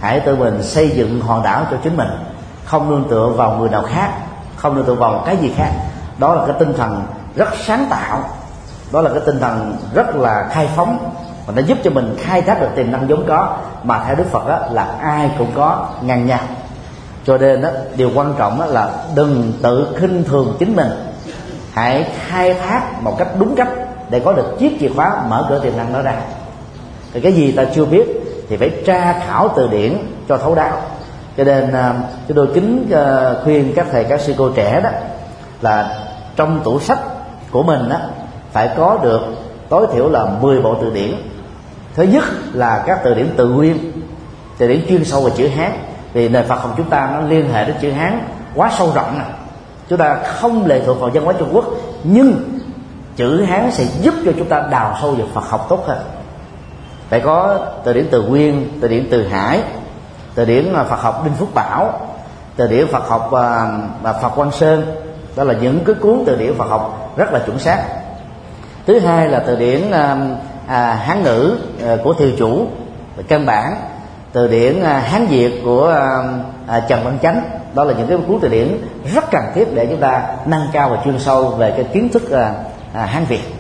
[SPEAKER 1] hãy tự mình xây dựng hòn đảo cho chính mình, không nương tựa vào người nào khác, không nương tựa vào cái gì khác. Đó là cái tinh thần rất sáng tạo, đó là cái tinh thần rất là khai phóng, và nó giúp cho mình khai thác được tiềm năng vốn có mà theo Đức Phật đó, là ai cũng có ngang nhau. Cho nên đó, điều quan trọng đó là đừng tự khinh thường chính mình, hãy khai thác một cách đúng cách để có được chiếc chìa khóa mở cửa tiềm năng đó ra. Thì cái gì ta chưa biết thì phải tra khảo từ điển cho thấu đáo. Cho nên chúng tôi kính khuyên các thầy các sư cô trẻ đó là trong tủ sách của mình đó phải có được tối thiểu là mười bộ từ điển. Thứ nhất là các từ điển tự nguyên, từ điển chuyên sâu về chữ Hán, vì nền Phật học chúng ta nó liên hệ đến chữ Hán quá sâu rộng này. Chúng ta không lệ thuộc vào văn hóa Trung Quốc, nhưng chữ Hán sẽ giúp cho chúng ta đào sâu về Phật học tốt hơn. Phải có từ điển Từ Nguyên, từ điển Từ Hải, từ điển Phật học Đinh Phúc Bảo, từ điển Phật học uh, Phật Quang Sơn. Đó là những cái cuốn từ điển Phật học rất là chuẩn xác. Thứ hai là từ điển uh, uh, Hán ngữ uh, của Thiều Chủ căn bản, từ điển uh, Hán Việt của uh, uh, Trần Văn Chánh. Đó là những cái cuốn từ điển rất cần thiết để chúng ta nâng cao và chuyên sâu về cái kiến thức uh, uh, Hán Việt.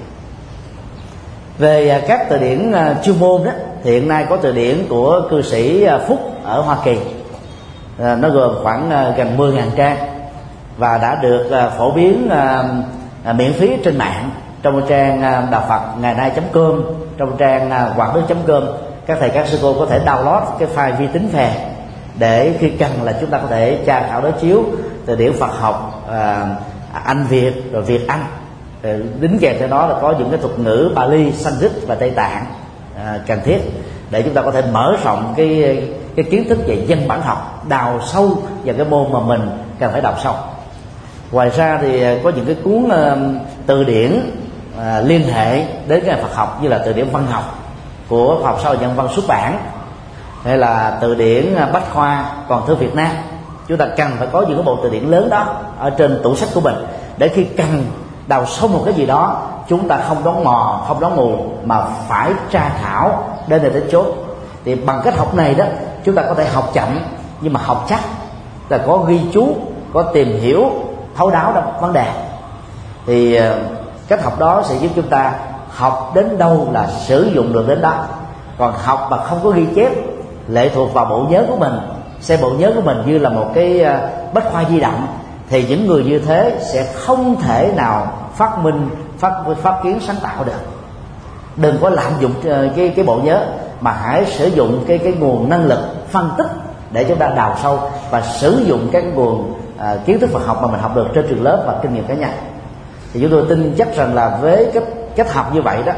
[SPEAKER 1] Về uh, các từ điển uh, chuyên môn đó, thì hiện nay có từ điển của cư sĩ uh, Phúc ở Hoa Kỳ, uh, nó gồm khoảng uh, gần mười nghìn trang và đã được uh, phổ biến uh, uh, miễn phí trên mạng, trong trang uh, đạo Phật ngày nay chấm com, trong trang uh, hoàng đức chấm com. Các thầy các sư cô có thể download cái file vi tính về để khi cần là chúng ta có thể tra khảo đối chiếu từ điển Phật học uh, Anh Việt rồi Việt Anh. Đính kèm theo đó là có những cái thuật ngữ Pali, Sanskrit và Tây Tạng à, cần thiết để chúng ta có thể mở rộng cái cái kiến thức về dân bản học, đào sâu vào cái môn mà mình cần phải đào sâu. Ngoài ra thì có những cái cuốn uh, từ điển uh, liên hệ đến cái Phật học, như là từ điển văn học của Học Xã Hội Nhân Văn xuất bản, hay là từ điển uh, Bách Khoa Toàn thư Việt Nam. Chúng ta cần phải có những cái bộ từ điển lớn đó ở trên tủ sách của mình, để khi cần đào sâu một cái gì đó, chúng ta không đón mò, không đón mù, mà phải tra khảo đến nơi đến chốn. Thì bằng cách học này đó, chúng ta có thể học chậm nhưng mà học chắc, là có ghi chú, có tìm hiểu thấu đáo trong vấn đề. Thì cách học đó sẽ giúp chúng ta học đến đâu là sử dụng được đến đó. Còn học mà không có ghi chép, lệ thuộc vào bộ nhớ của mình, xem bộ nhớ của mình như là một cái bách khoa di động, thì những người như thế sẽ không thể nào phát minh, phát phát kiến sáng tạo được. Đừng có lạm dụng cái cái bộ nhớ, mà hãy sử dụng cái cái nguồn năng lực phân tích để chúng ta đào sâu và sử dụng các nguồn à, kiến thức Phật học mà mình học được trên trường lớp và kinh nghiệm cá nhân. Thì chúng tôi tin chắc rằng là với cách cách học như vậy đó,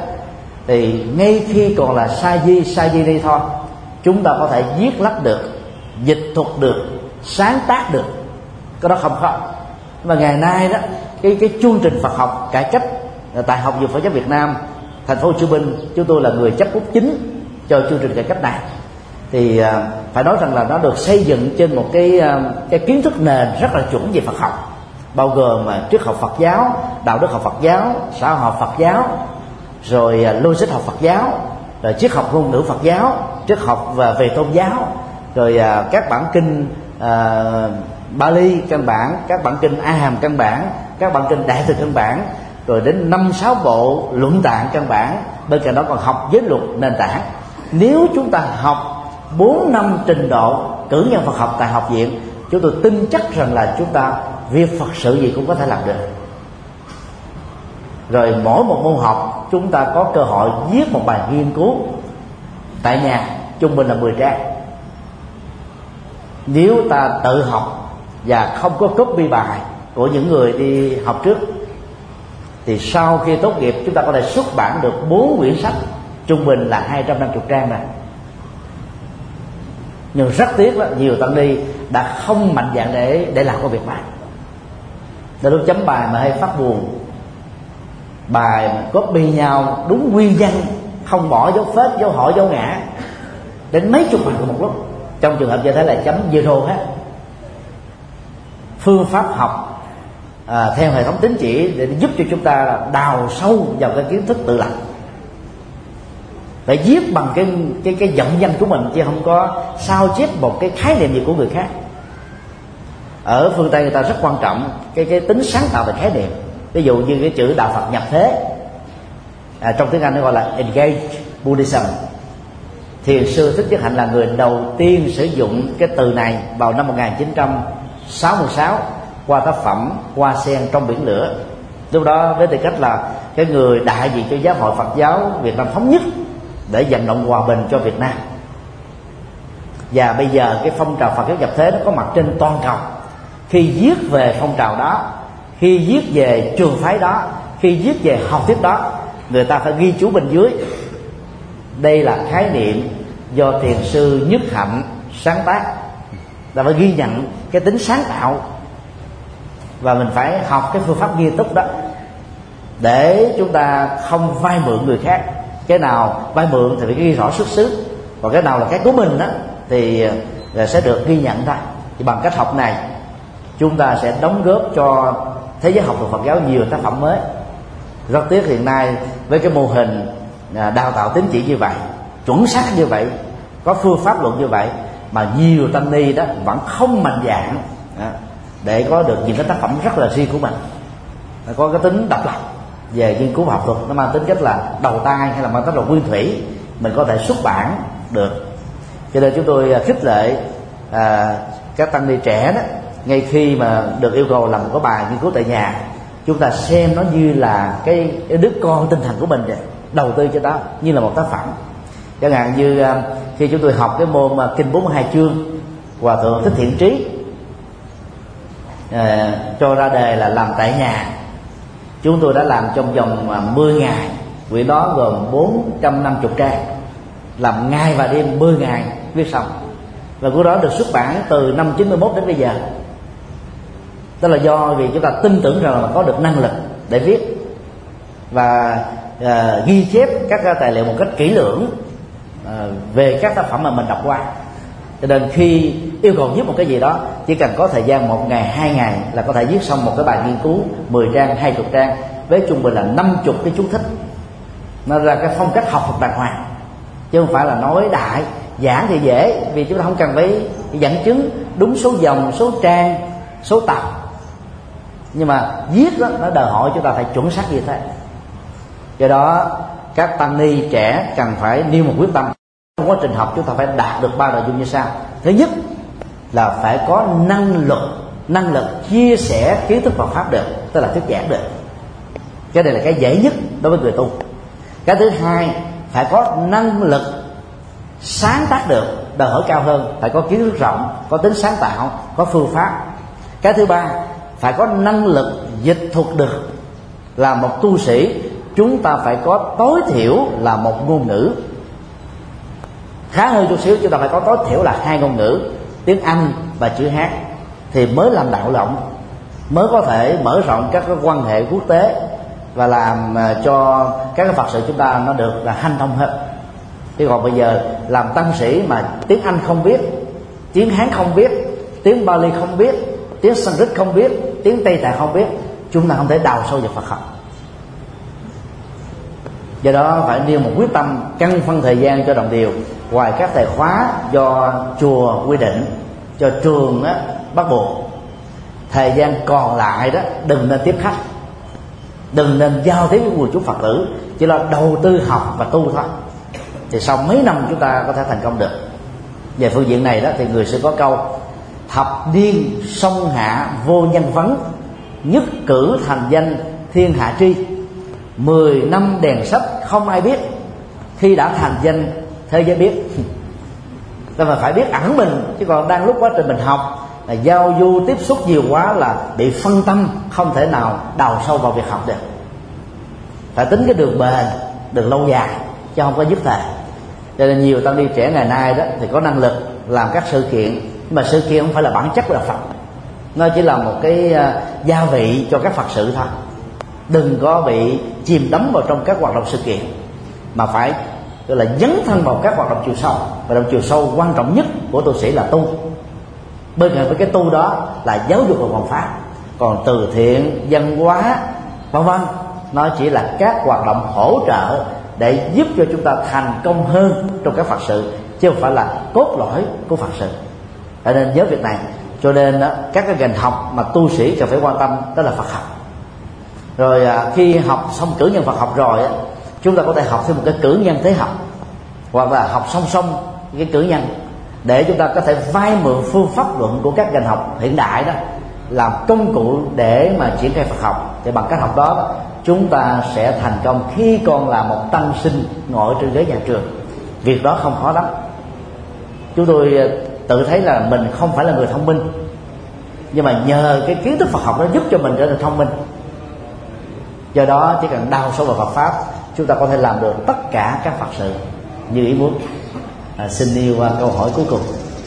[SPEAKER 1] thì ngay khi còn là sa di sa di ni thôi, chúng ta có thể viết lách được, dịch thuật được, sáng tác được. Cái đó không khó. Mà ngày nay đó, cái cái chương trình Phật học cải cách tại Học viện Phật giáo Việt Nam thành phố Hồ Chí Minh, chúng tôi là người chấp bút chính cho chương trình cải cách này. Thì uh, phải nói rằng là nó được xây dựng trên một cái uh, cái kiến thức nền rất là chuẩn về Phật học, bao gồm uh, triết học Phật giáo, đạo đức học Phật giáo, xã hội học Phật giáo, rồi uh, logic học Phật giáo, rồi triết học ngôn ngữ Phật giáo, triết học và về tôn giáo, rồi uh, các bản kinh uh, Bali căn bản, các bản kinh A Hàm căn bản, các bản kinh Đại Thừa căn bản, rồi đến năm sáu bộ luận tạng căn bản. Bên cạnh đó còn học giới luật nền tảng. Nếu chúng ta học bốn năm trình độ cử nhân Phật học tại học viện, chúng tôi tin chắc rằng là chúng ta việc Phật sự gì cũng có thể làm được. Rồi mỗi một môn học chúng ta có cơ hội viết một bài nghiên cứu tại nhà, trung bình là mười trang. Nếu ta tự học và không có copy bài của những người đi học trước, thì sau khi tốt nghiệp chúng ta có thể xuất bản được bốn quyển sách, trung bình là hai trăm năm mươi trang này. Nhưng rất tiếc đó, nhiều tăng ni đã không mạnh dạn để để làm công việc này. Đến lúc chấm bài mà hay phát buồn, bài mà copy nhau đúng nguyên văn, không bỏ dấu phết, dấu hỏi, dấu ngã, đến mấy chục bài cùng một lúc. Trong trường hợp như thế là chấm zero hết. Phương pháp học à, theo hệ thống tín chỉ để giúp cho chúng ta đào sâu vào cái kiến thức tự lập. phải viết bằng cái cái cái giọng văn của mình, chứ không có sao chép một cái khái niệm gì của người khác. Ở phương Tây người ta rất quan trọng cái cái tính sáng tạo về khái niệm. Ví dụ như cái chữ đạo Phật nhập thế, à, trong tiếng Anh nó gọi là Engage Buddhism. Thiền sư Thích Nhất Hạnh là người đầu tiên sử dụng cái từ này vào năm một nghìn chín trăm sáu mươi sáu qua tác phẩm Hoa Sen trong biển lửa. Lúc đó với tư cách là cái người đại diện cho giáo hội Phật giáo Việt Nam thống nhất để vận động hòa bình cho Việt Nam. Và bây giờ cái phong trào Phật giáo nhập thế nó có mặt trên toàn cầu. Khi viết về phong trào đó, khi viết về trường phái đó, khi viết về học thuyết đó, người ta phải ghi chú bên dưới: đây là khái niệm do thiền sư Nhất Hạnh sáng tác. Ta phải ghi nhận cái tính sáng tạo, và mình phải học cái phương pháp nghiêm túc đó để chúng ta không vay mượn người khác. Cái nào vay mượn thì phải ghi rõ xuất xứ, còn cái nào là cái của mình đó thì sẽ được ghi nhận thôi. Thì bằng cách học này chúng ta sẽ đóng góp cho thế giới học của Phật giáo nhiều tác phẩm mới. Rất tiếc hiện nay với cái mô hình đào tạo tín chỉ như vậy, chuẩn xác như vậy, có phương pháp luận như vậy, mà nhiều tăng ni đó vẫn không mạnh dạn để có được những cái tác phẩm rất là riêng của mình, có cái tính độc lập về nghiên cứu học thuật, nó mang tính cách là đầu tay hay là mang tính là nguyên thủy, mình có thể xuất bản được. Cho nên chúng tôi khích lệ à, các tăng ni trẻ đó, ngay khi mà được yêu cầu làm một cái bài nghiên cứu tại nhà, chúng ta xem nó như là cái, cái đứa con tinh thần của mình vậy, đầu tư cho đó như là một tác phẩm. Chẳng hạn như à, khi chúng tôi học cái môn à, kinh bốn mươi hai chương, Hòa thượng Thích Thiện Trí à, cho ra đề là làm tại nhà. Chúng tôi đã làm trong vòng à, mười ngày. Quyển đó gồm bốn trăm năm mươi trang, làm ngày và đêm mười ngày viết xong. Và cuốn đó được xuất bản từ năm chín mươi mốt đến bây giờ. Đó là do vì chúng ta tin tưởng rằng là có được năng lực để viết và à, ghi chép các tài liệu một cách kỹ lưỡng à, về các tác phẩm mà mình đọc qua. Cho nên khi yêu cầu viết một cái gì đó, chỉ cần có thời gian một ngày, hai ngày là có thể viết xong một cái bài nghiên cứu mười trang, hai mươi trang với trung bình là năm mươi cái chú thích. Nó ra cái phong cách học thuật đàng hoàng, chứ không phải là nói đại. Giảng thì dễ vì chúng ta không cần phải dẫn chứng đúng số dòng, số trang, số tập, nhưng mà viết đó nó đòi hỏi chúng ta phải chuẩn xác như thế. Do đó các tăng ni trẻ cần phải nêu một quyết tâm. Trong quá trình học chúng ta phải đạt được ba nội dung như sau. Thứ nhất là phải có năng lực năng lực chia sẻ kiến thức Phật pháp được, tức là thuyết giảng được. Cái này là cái dễ nhất đối với người tu. Cái thứ hai, phải có năng lực sáng tác được, đòi hỏi cao hơn, phải có kiến thức rộng, có tính sáng tạo, có phương pháp. Cái thứ ba, phải có năng lực dịch thuật được. Là một tu sĩ, chúng ta phải có tối thiểu là một ngôn ngữ. Khá hơn chút xíu, chúng ta phải có tối thiểu là hai ngôn ngữ, tiếng Anh và chữ Hán, thì mới làm đạo rộng, mới có thể mở rộng các cái quan hệ quốc tế và làm cho các cái Phật sự chúng ta nó được là hanh thông hơn. Chứ còn bây giờ làm tăng sĩ mà tiếng Anh không biết, tiếng Hán không biết, tiếng Bali không biết, tiếng Sanskrit không biết, tiếng Tây Tạng không biết, chúng ta không thể đào sâu vào Phật học. Do đó phải nêu một quyết tâm căng phân thời gian cho đồng đều. Ngoài các thời khóa do chùa quy định, cho trường đó, bắt buộc, thời gian còn lại đó đừng nên tiếp khách, đừng nên giao tiếp với quần chúng Phật tử, chỉ là đầu tư học và tu thôi, thì sau mấy năm chúng ta có thể thành công được. Về phương diện này đó thì người xưa có câu: thập niên song hạ vô nhân vấn, nhất cử thành danh thiên hạ tri. Mười năm đèn sách không ai biết, khi đã thành danh thế giới biết. Nên mà phải biết ẩn mình, chứ còn đang lúc quá trình mình học là giao du tiếp xúc nhiều quá là bị phân tâm, không thể nào đào sâu vào việc học được. Phải tính cái đường bền, đường lâu dài, chứ không có nhất thời. Cho nên nhiều tăng ni trẻ ngày nay đó thì có năng lực làm các sự kiện, nhưng mà sự kiện không phải là bản chất của đạo Phật, nó chỉ là một cái gia vị cho các Phật sự thôi. Đừng có bị chìm đắm vào trong các hoạt động sự kiện, mà phải gọi là dấn thân vào các hoạt động chiều sâu. Và động chiều sâu quan trọng nhất của tu sĩ là tu. Bên cạnh với cái tu đó là giáo dục và hoàn pháp. Còn từ thiện, văn hóa, vân vân, nó chỉ là các hoạt động hỗ trợ để giúp cho chúng ta thành công hơn trong các Phật sự, chứ không phải là cốt lõi của Phật sự. Cho nên nhớ việc này. Cho nên đó, các cái ngành học mà tu sĩ cần phải quan tâm đó là Phật học. Rồi à, khi học xong cử nhân Phật học rồi á, chúng ta có thể học thêm một cái cử nhân thế học, hoặc là học song song cái cử nhân, để chúng ta có thể vay mượn phương pháp luận của các ngành học hiện đại đó làm công cụ để mà triển khai Phật học. Thì bằng cách học đó chúng ta sẽ thành công khi còn là một tăng sinh ngồi trên ghế nhà trường. Việc đó không khó lắm. Chúng tôi tự thấy là mình không phải là người thông minh, nhưng mà nhờ cái kiến thức Phật học nó giúp cho mình trở nên thông minh. Do đó chỉ cần đào sâu vào Phật pháp, chúng ta có thể làm được tất cả các Phật sự như ý muốn. À, xin yêu uh, câu hỏi cuối cùng.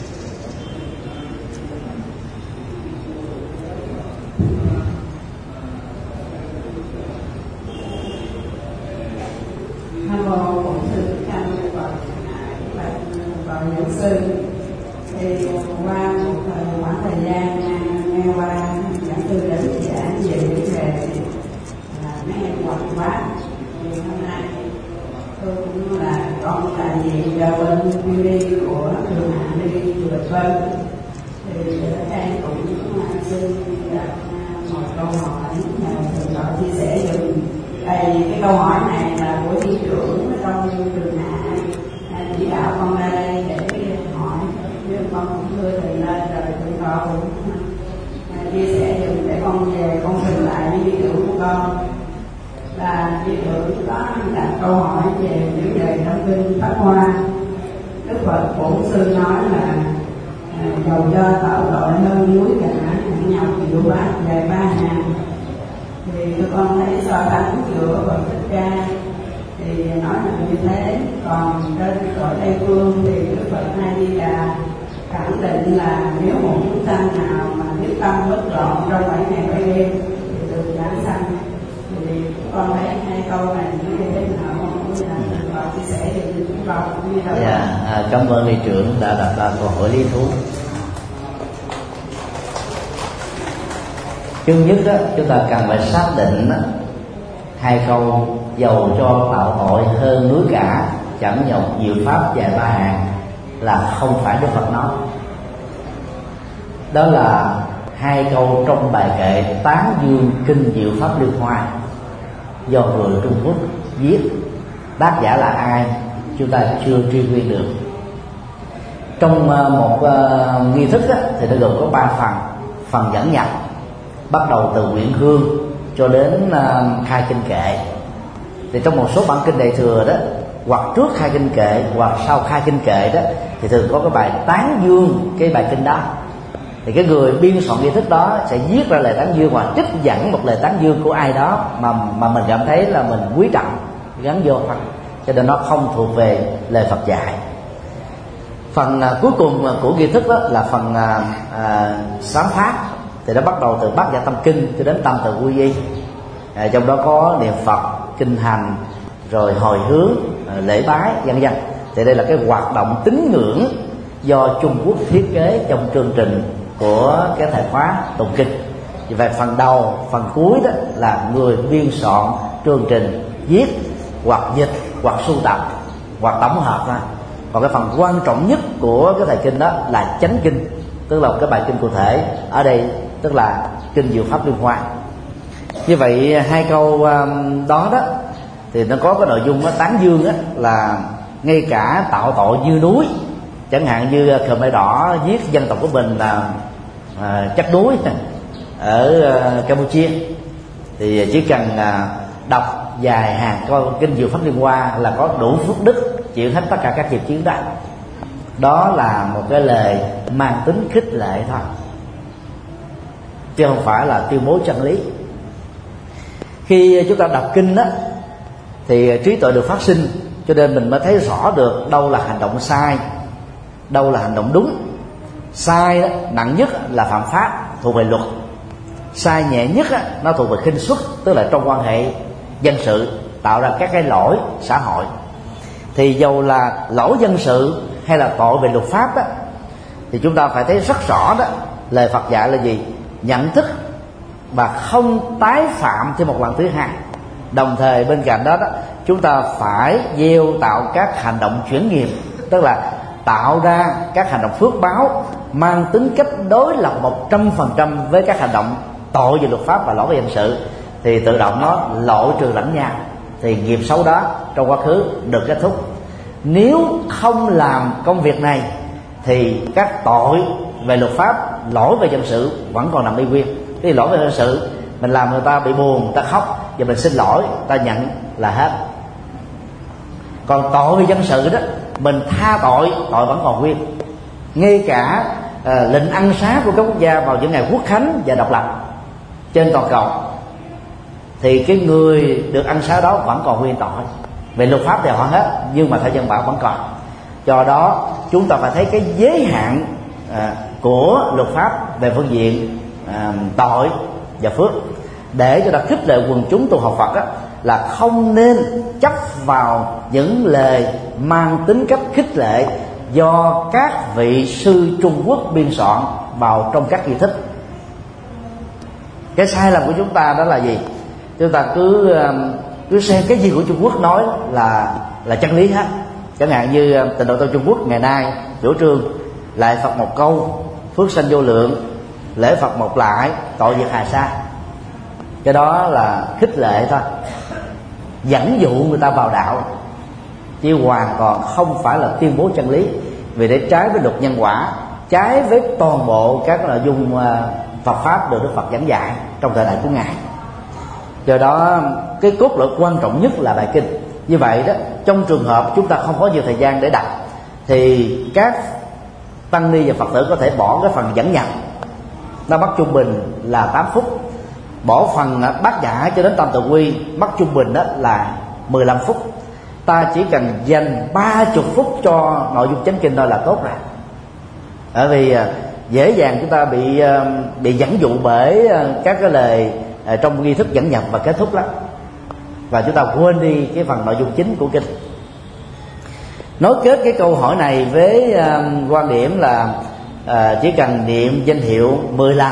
[SPEAKER 4] Nam mô Bổn Sư Thích Ca Mâu Ni Phật. Và Giáo sư thì qua một thời khoảng thời gian nghe qua giảng sư đến giảng về vấn đề là mấy em hoạt quá, thì hôm nay tôi cũng là con đại diện cho bên quy đi của Thượng Hạ đi du lịch Vân, thì các em cũng xin đặt một câu hỏi nhờ thượng tọa chia sẻ dùm. Đây cái câu hỏi này là của thị trưởng trong Trường Hạ chỉ đạo con ra đây để hỏi, nếu con cũng thưa thì lên rồi thượng tọa cũng chia sẻ dùm để con về con trình lại với thị trưởng của con. Là thị trưởng đó đặt câu hỏi về vấn đề trong kinh Pháp Hoa. Đức Phật Bổn Sư nói là dầu cho tạo tội hơn núi cả hẳn nhau thì đủ bát về ba ngàn. Thì tụi con thấy so sánh giữa Phật Thích Ca thì nói là như thế, còn trên cõi Tây Phương thì Đức Phật A Di Đà khẳng định là nếu một chúng sanh nào mà biết tâm bất loạn trong bảy ngày bảy đêm thì được giảng sanh. Thì con thấy hai câu này như thế nào không có chia sẻ thì chúng con cũng như thế.
[SPEAKER 1] Dạ, à, cảm ơn Lý trưởng đã đặt ra câu hỏi lý thú. Trước nhất đó, chúng ta cần phải xác định đó, hai câu dầu cho tạo tội hơn núi cả chẳng nhọc diệu pháp dài ba hàng là không phải Đức Phật nói. Đó là hai câu trong bài kệ Tán Dương Kinh Diệu Pháp Liên Hoa do người Trung Quốc viết. Tác giả là ai chúng ta chưa truy nguyên được. Trong một uh, nghi thức đó, thì nó gồm có ba phần. Phần dẫn nhập bắt đầu từ Nguyện Hương cho đến uh, khai kinh kệ. Thì trong một số bản kinh Đại Thừa đó, hoặc trước khai kinh kệ hoặc sau khai kinh kệ đó, thì thường có cái bài tán dương cái bài kinh đó. Thì cái người biên soạn nghi thức đó sẽ viết ra lời tán dương hoặc trích dẫn một lời tán dương của ai đó mà mà mình cảm thấy là mình quý trọng, gắn vô Phật, cho nên nó không thuộc về lời Phật dạy. Phần uh, cuối cùng của nghi thức đó là phần uh, uh, sáng phát. Thì nó bắt đầu từ Bát Nhã Tâm Kinh cho đến Tâm Từ Quy Y. À, trong đó có niệm Phật, kinh hành, rồi hồi hướng, lễ bái, vân vân. Thì đây là cái hoạt động tín ngưỡng do Trung Quốc thiết kế trong chương trình của cái thời khóa tụng kinh. Vì vậy phần đầu, phần cuối đó là người biên soạn chương trình viết hoặc dịch hoặc sưu tập hoặc tổng hợp ra. Còn cái phần quan trọng nhất của cái thời kinh đó là chánh kinh, tức là cái bài kinh cụ thể. Ở đây tức là kinh Diệu Pháp Liên Hoa. Như vậy hai câu đó đó thì nó có cái nội dung nó tán dương á, là ngay cả tạo tội như núi, chẳng hạn như Khmer Đỏ giết dân tộc của mình là à, chất núi ở à, Campuchia, thì chỉ cần à, đọc vài hàng câu kinh Diệu Pháp Liên Hoa là có đủ phước đức chịu hết tất cả các nghiệp chiến đó. Đó là một cái lời mang tính khích lệ thôi, chứ không phải là tuyên bố chân lý. Khi chúng ta đọc kinh đó thì trí tuệ được phát sinh, cho nên mình mới thấy rõ được đâu là hành động sai, đâu là hành động đúng. Sai đó, nặng nhất là phạm pháp, thuộc về luật. Sai nhẹ nhất đó, nó thuộc về khinh suất, tức là trong quan hệ dân sự tạo ra các cái lỗi xã hội. Thì dầu là lỗi dân sự hay là tội về luật pháp đó, thì chúng ta phải thấy rất rõ đó, lời Phật dạy là gì? Nhận thức và không tái phạm thêm một lần thứ hai. Đồng thời bên cạnh đó, đó chúng ta phải gieo tạo các hành động chuyển nghiệp, tức là tạo ra các hành động phước báo mang tính cách đối lập một trăm phần trăm với các hành động tội về luật pháp và lỗi về dân sự, thì tự động nó loại trừ lẫn nhau, thì nghiệp xấu đó trong quá khứ được kết thúc. Nếu không làm công việc này thì các tội về luật pháp, lỗi về dân sự vẫn còn nằm y nguyên. Cái lỗi về dân sự mình làm người ta bị buồn, người ta khóc, và mình xin lỗi, ta nhận là hết. Còn tội về dân sự đó, mình tha tội, tội vẫn còn nguyên. Ngay cả à, lệnh ân xá của các quốc gia vào những ngày quốc khánh và độc lập trên toàn cầu, thì cái người được ân xá đó vẫn còn nguyên tội. Về luật pháp thì họ hết, nhưng mà theo dân bảo vẫn còn. Do đó chúng ta phải thấy cái giới hạn à, của luật pháp về phương diện à, tội và phước, để cho ta khích lệ quần chúng tu học Phật á, là không nên chấp vào những lời mang tính cách khích lệ do các vị sư Trung Quốc biên soạn vào trong các nghi thức. Cái sai lầm của chúng ta đó là gì? Chúng ta cứ cứ xem cái gì của Trung Quốc nói là là chân lý hết. Chẳng hạn như Tịnh Độ Tông Trung Quốc ngày nay chủ trương lại Phật một câu, phước sanh vô lượng, lễ Phật một lại, tội diệt hà sa. Cái đó là khích lệ thôi, dẫn dụ người ta vào đạo, chứ hoàn toàn không phải là tuyên bố chân lý, vì để trái với luật nhân quả, trái với toàn bộ các nội dung Phật pháp được Đức Phật giảng dạy trong thời đại của Ngài. Do đó cái cốt lõi quan trọng nhất là bài kinh. Như vậy đó, trong trường hợp chúng ta không có nhiều thời gian để đọc, thì các tăng ni và Phật tử có thể bỏ cái phần dẫn nhập, nó mất trung bình là tám phút. Bỏ phần bát nhã cho đến tam tự quy mất trung bình đó là mười lăm phút. Ta chỉ cần dành ba mươi phút cho nội dung chánh kinh thôi là tốt rồi. Bởi vì dễ dàng chúng ta bị bị dẫn dụ bởi các cái lời trong nghi thức dẫn nhập và kết thúc lắm, và chúng ta quên đi cái phần nội dung chính của kinh. Nối kết cái câu hỏi này với uh, quan điểm là uh, chỉ cần niệm danh hiệu mười lần,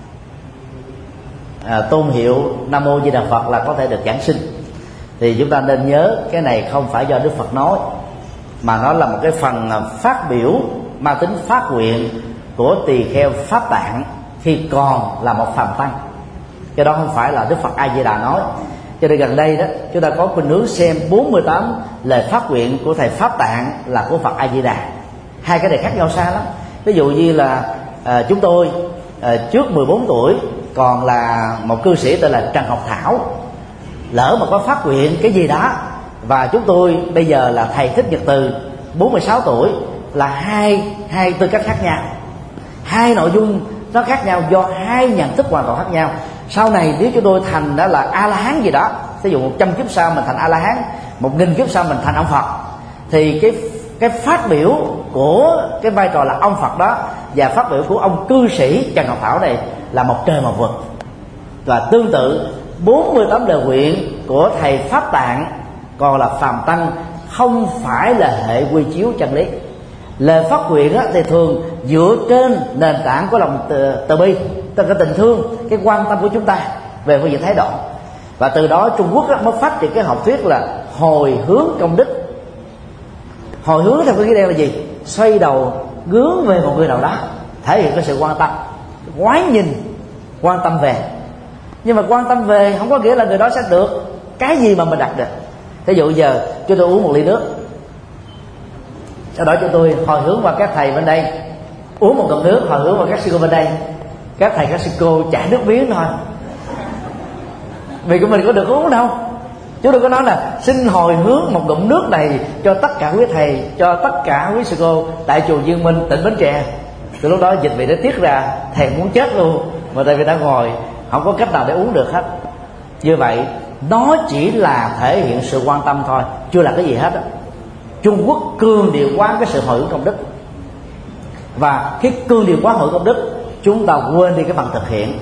[SPEAKER 1] uh, tôn hiệu Nam Mô Di Đà Phật là có thể được giảng sinh, thì chúng ta nên nhớ cái này không phải do Đức Phật nói, mà nó là một cái phần phát biểu mang tính phát nguyện của tỳ kheo Pháp Tạng khi còn là một phàm tăng. Cái đó không phải là Đức Phật A Di Đà nói. Cho nên gần đây đó chúng ta có khuynh hướng xem bốn mươi tám lời phát nguyện của thầy Pháp Tạng là của Phật A Di Đà. Hai cái này khác nhau xa lắm. Ví dụ như là à, chúng tôi à, trước mười bốn tuổi còn là một cư sĩ tên là Trần Ngọc Thảo, lỡ mà có phát nguyện cái gì đó, và chúng tôi bây giờ là thầy Thích Nhật Từ bốn mươi sáu tuổi, là hai hai tư cách khác nhau, hai nội dung nó khác nhau do hai nhận thức hoàn toàn khác nhau. Sau này nếu chúng tôi thành đó là A La Hán gì đó, ví dụ một trăm kiếp sau mình thành A La Hán, một nghìn kiếp sau mình thành ông Phật, thì cái cái phát biểu của cái vai trò là ông Phật đó và phát biểu của ông cư sĩ Trần Ngọc Thảo này là một trời một vực. Và tương tự bốn mươi tám lời nguyện của thầy Pháp Tạng còn là phàm tăng, không phải là hệ quy chiếu chân lý. Lời phát nguyện thì thường dựa trên nền tảng của lòng từ, từ bi, tức là cái tình thương, cái quan tâm của chúng ta về phương diện thái độ. Và từ đó Trung Quốc mới phát triển cái học thuyết là hồi hướng công đức. Hồi hướng theo cái nghĩa đen là gì? Xoay đầu hướng về một người nào đó, thể hiện cái sự quan tâm, ngoái nhìn, quan tâm về. Nhưng mà quan tâm về không có nghĩa là người đó sẽ được cái gì mà mình đạt được. Ví dụ giờ cho tôi uống một ly nước, sau đó cho tôi hồi hướng vào các thầy bên đây, uống một ngụm nước, hồi hướng vào các sư cô bên đây. Các thầy các sư cô chảy nước miếng thôi, vì của mình có được uống đâu. Chúng tôi có nói là xin hồi hướng một ngụm nước này cho tất cả quý thầy, cho tất cả quý sư cô tại chùa Dương Minh, tỉnh Bến Tre. Từ lúc đó dịch vị đã tiết ra, thèm muốn chết luôn, mà tại vì đã ngồi không có cách nào để uống được hết. Như vậy nó chỉ là thể hiện sự quan tâm thôi, chưa là cái gì hết đó. Trung Quốc cương điệu quá cái sự hồi hướng công đức, và khi cương điệu quá hồi hướng công đức, chúng ta quên đi cái phần thực hiện.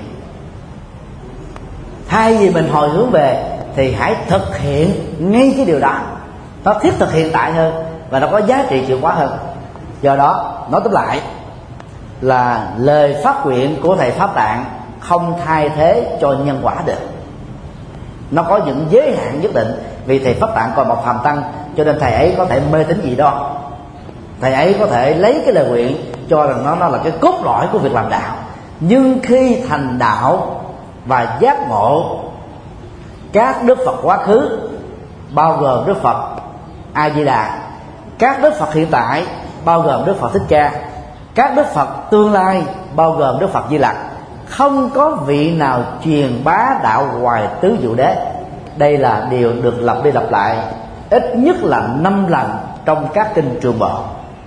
[SPEAKER 1] Thay vì mình hồi hướng về thì hãy thực hiện ngay cái điều đó, nó thiết thực hiện tại hơn và nó có giá trị hiệu quả hơn. Do đó nói tóm lại là lời phát nguyện của thầy Pháp Tạng không thay thế cho nhân quả được, nó có những giới hạn nhất định, Vì thầy Pháp Tạng còn một phàm tăng, cho nên thầy ấy có thể mê tín gì đó, thầy ấy có thể lấy cái lời nguyện cho rằng nó, nó là cái cốt lõi của việc làm đạo. Nhưng khi thành đạo và giác ngộ các đức Phật quá khứ, bao gồm Đức Phật A Di Đà, các đức Phật hiện tại bao gồm Đức Phật Thích Ca, các đức Phật tương lai bao gồm Đức Phật Di Lặc, không có vị nào truyền bá đạo ngoài tứ diệu đế. Đây là điều được lặp đi lặp lại ít nhất là năm lần trong các kinh Trường Bộ.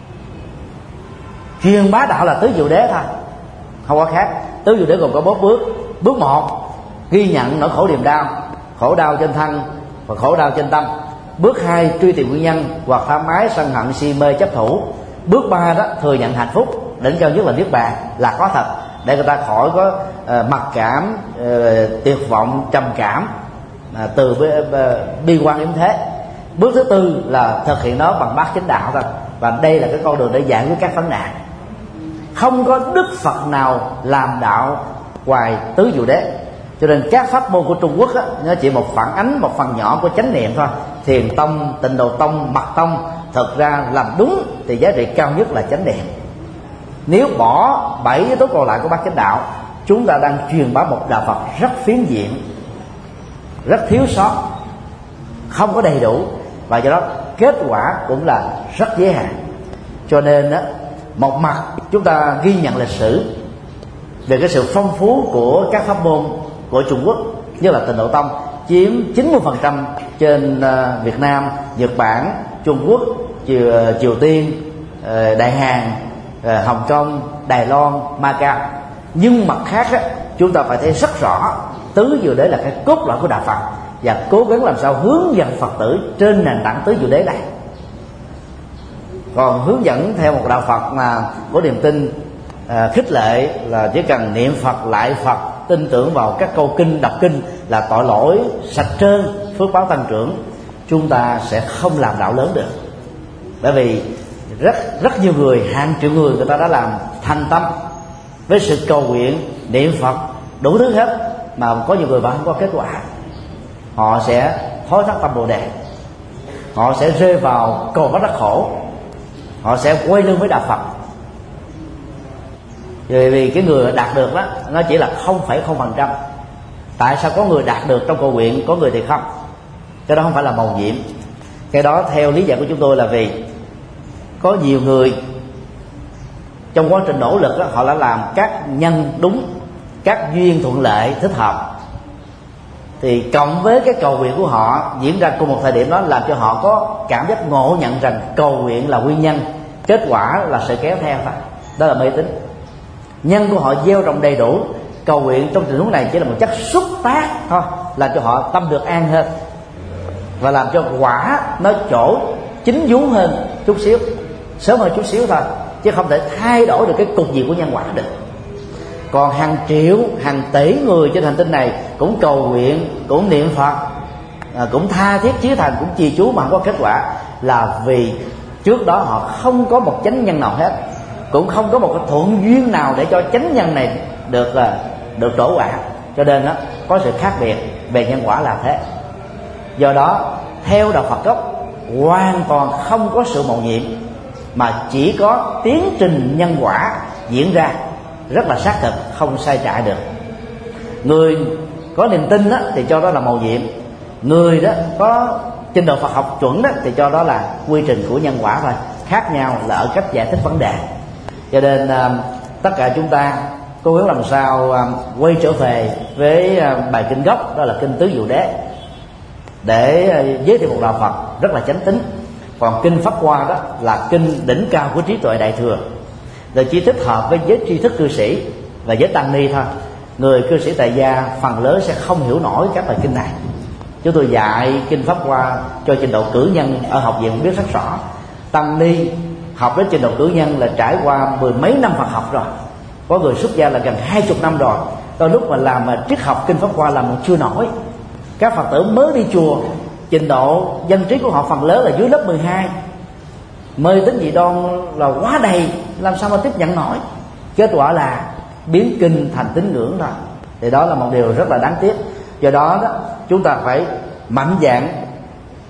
[SPEAKER 1] Truyền bá đạo là tứ diệu đế thôi, không có khác. Tứ diệu đế gồm có bốn bước. Bước một, ghi nhận nỗi khổ niềm đau, khổ đau trên thân và khổ đau trên tâm. Bước hai, truy tìm nguyên nhân hoặc tham ái, sân hận, si mê, chấp thủ. Bước ba đó, thừa nhận hạnh phúc, đỉnh cao nhất là niết bàn, là có thật, để người ta khỏi có uh, mặc cảm, uh, tuyệt vọng, trầm cảm, uh, từ uh, bi quan yếm thế. Bước thứ tư là thực hiện nó bằng bát chánh đạo thôi, và đây là cái con đường để giải quyết các vấn nạn. Không có đức Phật nào làm đạo ngoài tứ diệu đế. Cho nên các pháp môn của Trung Quốc á, nó chỉ một phản ánh, một phần nhỏ của chánh niệm thôi. Thiền tông, Tịnh Độ tông, Mật tông, thực ra làm đúng thì giá trị cao nhất là chánh niệm. Nếu bỏ bảy yếu tố còn lại của bát chánh đạo, chúng ta đang truyền bá một đạo Phật rất phiến diện, rất thiếu sót, không có đầy đủ, và do đó kết quả cũng là rất giới hạn. Cho nên á, một mặt chúng ta ghi nhận lịch sử về cái sự phong phú của các pháp môn của Trung Quốc, như là Tịnh Độ tông chiếm chín mươi phần trăm trên uh, Việt Nam, Nhật Bản, Trung Quốc, Triều, Triều Tiên, uh, Đại Hàn, uh, Hồng Kông, Đài Loan, Macau. Nhưng mặt khác á, chúng ta phải thấy rất rõ tứ diệu đế là cái cốt lõi của đạo Phật, và cố gắng làm sao hướng dẫn Phật tử trên nền tảng tứ diệu đế này. Còn hướng dẫn theo một đạo Phật mà có niềm tin à, khích lệ là chỉ cần niệm Phật lại Phật, tin tưởng vào các câu kinh, đọc kinh là tội lỗi sạch trơn, phước báo tăng trưởng, chúng ta sẽ không làm đạo lớn được. Bởi vì rất rất nhiều người, hàng triệu người, người ta đã làm thành tâm với sự cầu nguyện, niệm Phật, đủ thứ hết, mà có nhiều người vẫn không có kết quả. Họ sẽ thối thất tâm Bồ Đề, họ sẽ rơi vào cầu bất đắc khổ, họ sẽ quay lưng với đạo Phật. Vì cái người đạt được đó, nó chỉ là không phẩy không phần trăm. Tại sao có người đạt được trong cầu nguyện, có người thì không? Cái đó không phải là mầu nhiệm. Cái đó theo lý giải của chúng tôi là vì có nhiều người trong quá trình nỗ lực đó, họ đã làm các nhân đúng, các duyên thuận lợi thích hợp, thì cộng với cái cầu nguyện của họ diễn ra cùng một thời điểm đó, làm cho họ có cảm giác ngộ nhận rằng cầu nguyện là nguyên nhân, kết quả là sự kéo theo thôi. Đó là mê tín. Nhân của họ gieo trồng đầy đủ, cầu nguyện trong tình huống này chỉ là một chất xúc tác thôi, làm cho họ tâm được an hơn, và làm cho quả nó chỗ chín vú hơn chút xíu, sớm hơn chút xíu thôi, chứ không thể thay đổi được cái cục diện của nhân quả được. Còn hàng triệu, hàng tỷ người trên hành tinh này cũng cầu nguyện, cũng niệm Phật, cũng tha thiết chí thành, cũng trì chú mà không có kết quả, là vì trước đó họ không có một chánh nhân nào hết, cũng không có một cái thuận duyên nào để cho chánh nhân này được là được trổ quả. Cho nên đó, có sự khác biệt về nhân quả là thế. Do đó theo đạo Phật gốc hoàn toàn không có sự mầu nhiệm, mà chỉ có tiến trình nhân quả diễn ra rất là xác thực, không sai trại được. Người có niềm tin đó, thì cho đó là mầu nhiệm. Người đó có trình độ Phật học chuẩn đó, thì cho đó là quy trình của nhân quả thôi. Khác nhau là ở cách giải thích vấn đề. Cho nên uh, tất cả chúng ta cố gắng làm sao uh, quay trở về với uh, bài kinh gốc, đó là kinh Tứ Diệu Đế, để uh, giới thiệu một đạo Phật rất là chánh tín. Còn kinh Pháp Hoa đó là kinh đỉnh cao của trí tuệ đại thừa, rồi chỉ thích hợp với giới tri thức cư sĩ và giới tăng ni thôi. Người cư sĩ tại gia phần lớn sẽ không hiểu nổi các bài kinh này. Chúng tôi dạy kinh Pháp Hoa cho trình độ cử nhân ở học viện biết rất rõ. Tăng ni học đến trình độ cử nhân là trải qua mười mấy năm Phật học rồi, có người xuất gia là gần hai chục năm rồi. Tới lúc mà làm mà triết học kinh Pháp Hoa làm mà chưa nổi. Các Phật tử mới đi chùa, trình độ dân trí của họ phần lớn là dưới lớp mười hai, mê tín dị đoan là quá đầy, làm sao mà tiếp nhận nổi. Kết quả là biến kinh thành tín ngưỡng rồi. Thì đó là một điều rất là đáng tiếc. Do đó, đó chúng ta phải mạnh dạn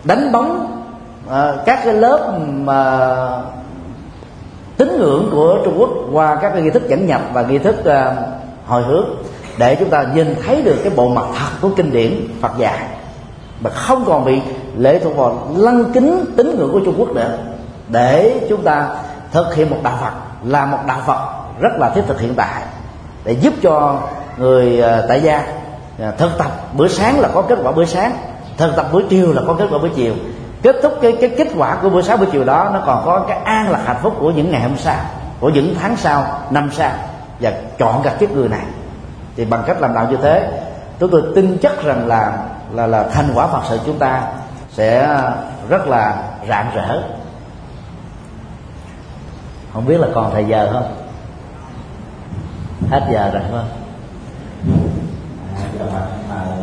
[SPEAKER 1] đánh bóng à, các cái lớp mà tín ngưỡng của Trung Quốc qua các cái nghi thức dẫn nhập và nghi thức à, hồi hướng, để chúng ta nhìn thấy được cái bộ mặt thật của kinh điển Phật dạy, mà không còn bị lệ thuộc vào lăng kính tín ngưỡng của Trung Quốc nữa, để chúng ta thực hiện một đạo Phật, là một đạo Phật rất là thiết thực hiện tại, để giúp cho người tại gia thực tập bữa sáng là có kết quả bữa sáng, thực tập buổi chiều là có kết quả buổi chiều, kết thúc cái cái kết quả của buổi sáng buổi chiều đó nó còn có cái an lạc hạnh phúc của những ngày hôm sau, của những tháng sau, năm sau, và chọn gặp kiếp người này. Thì bằng cách làm đạo như thế, chúng tôi tin chắc rằng là là là thành quả Phật sự chúng ta sẽ rất là rạng rỡ. Không biết là còn thời giờ không? Hết giờ rồi không?
[SPEAKER 3] À,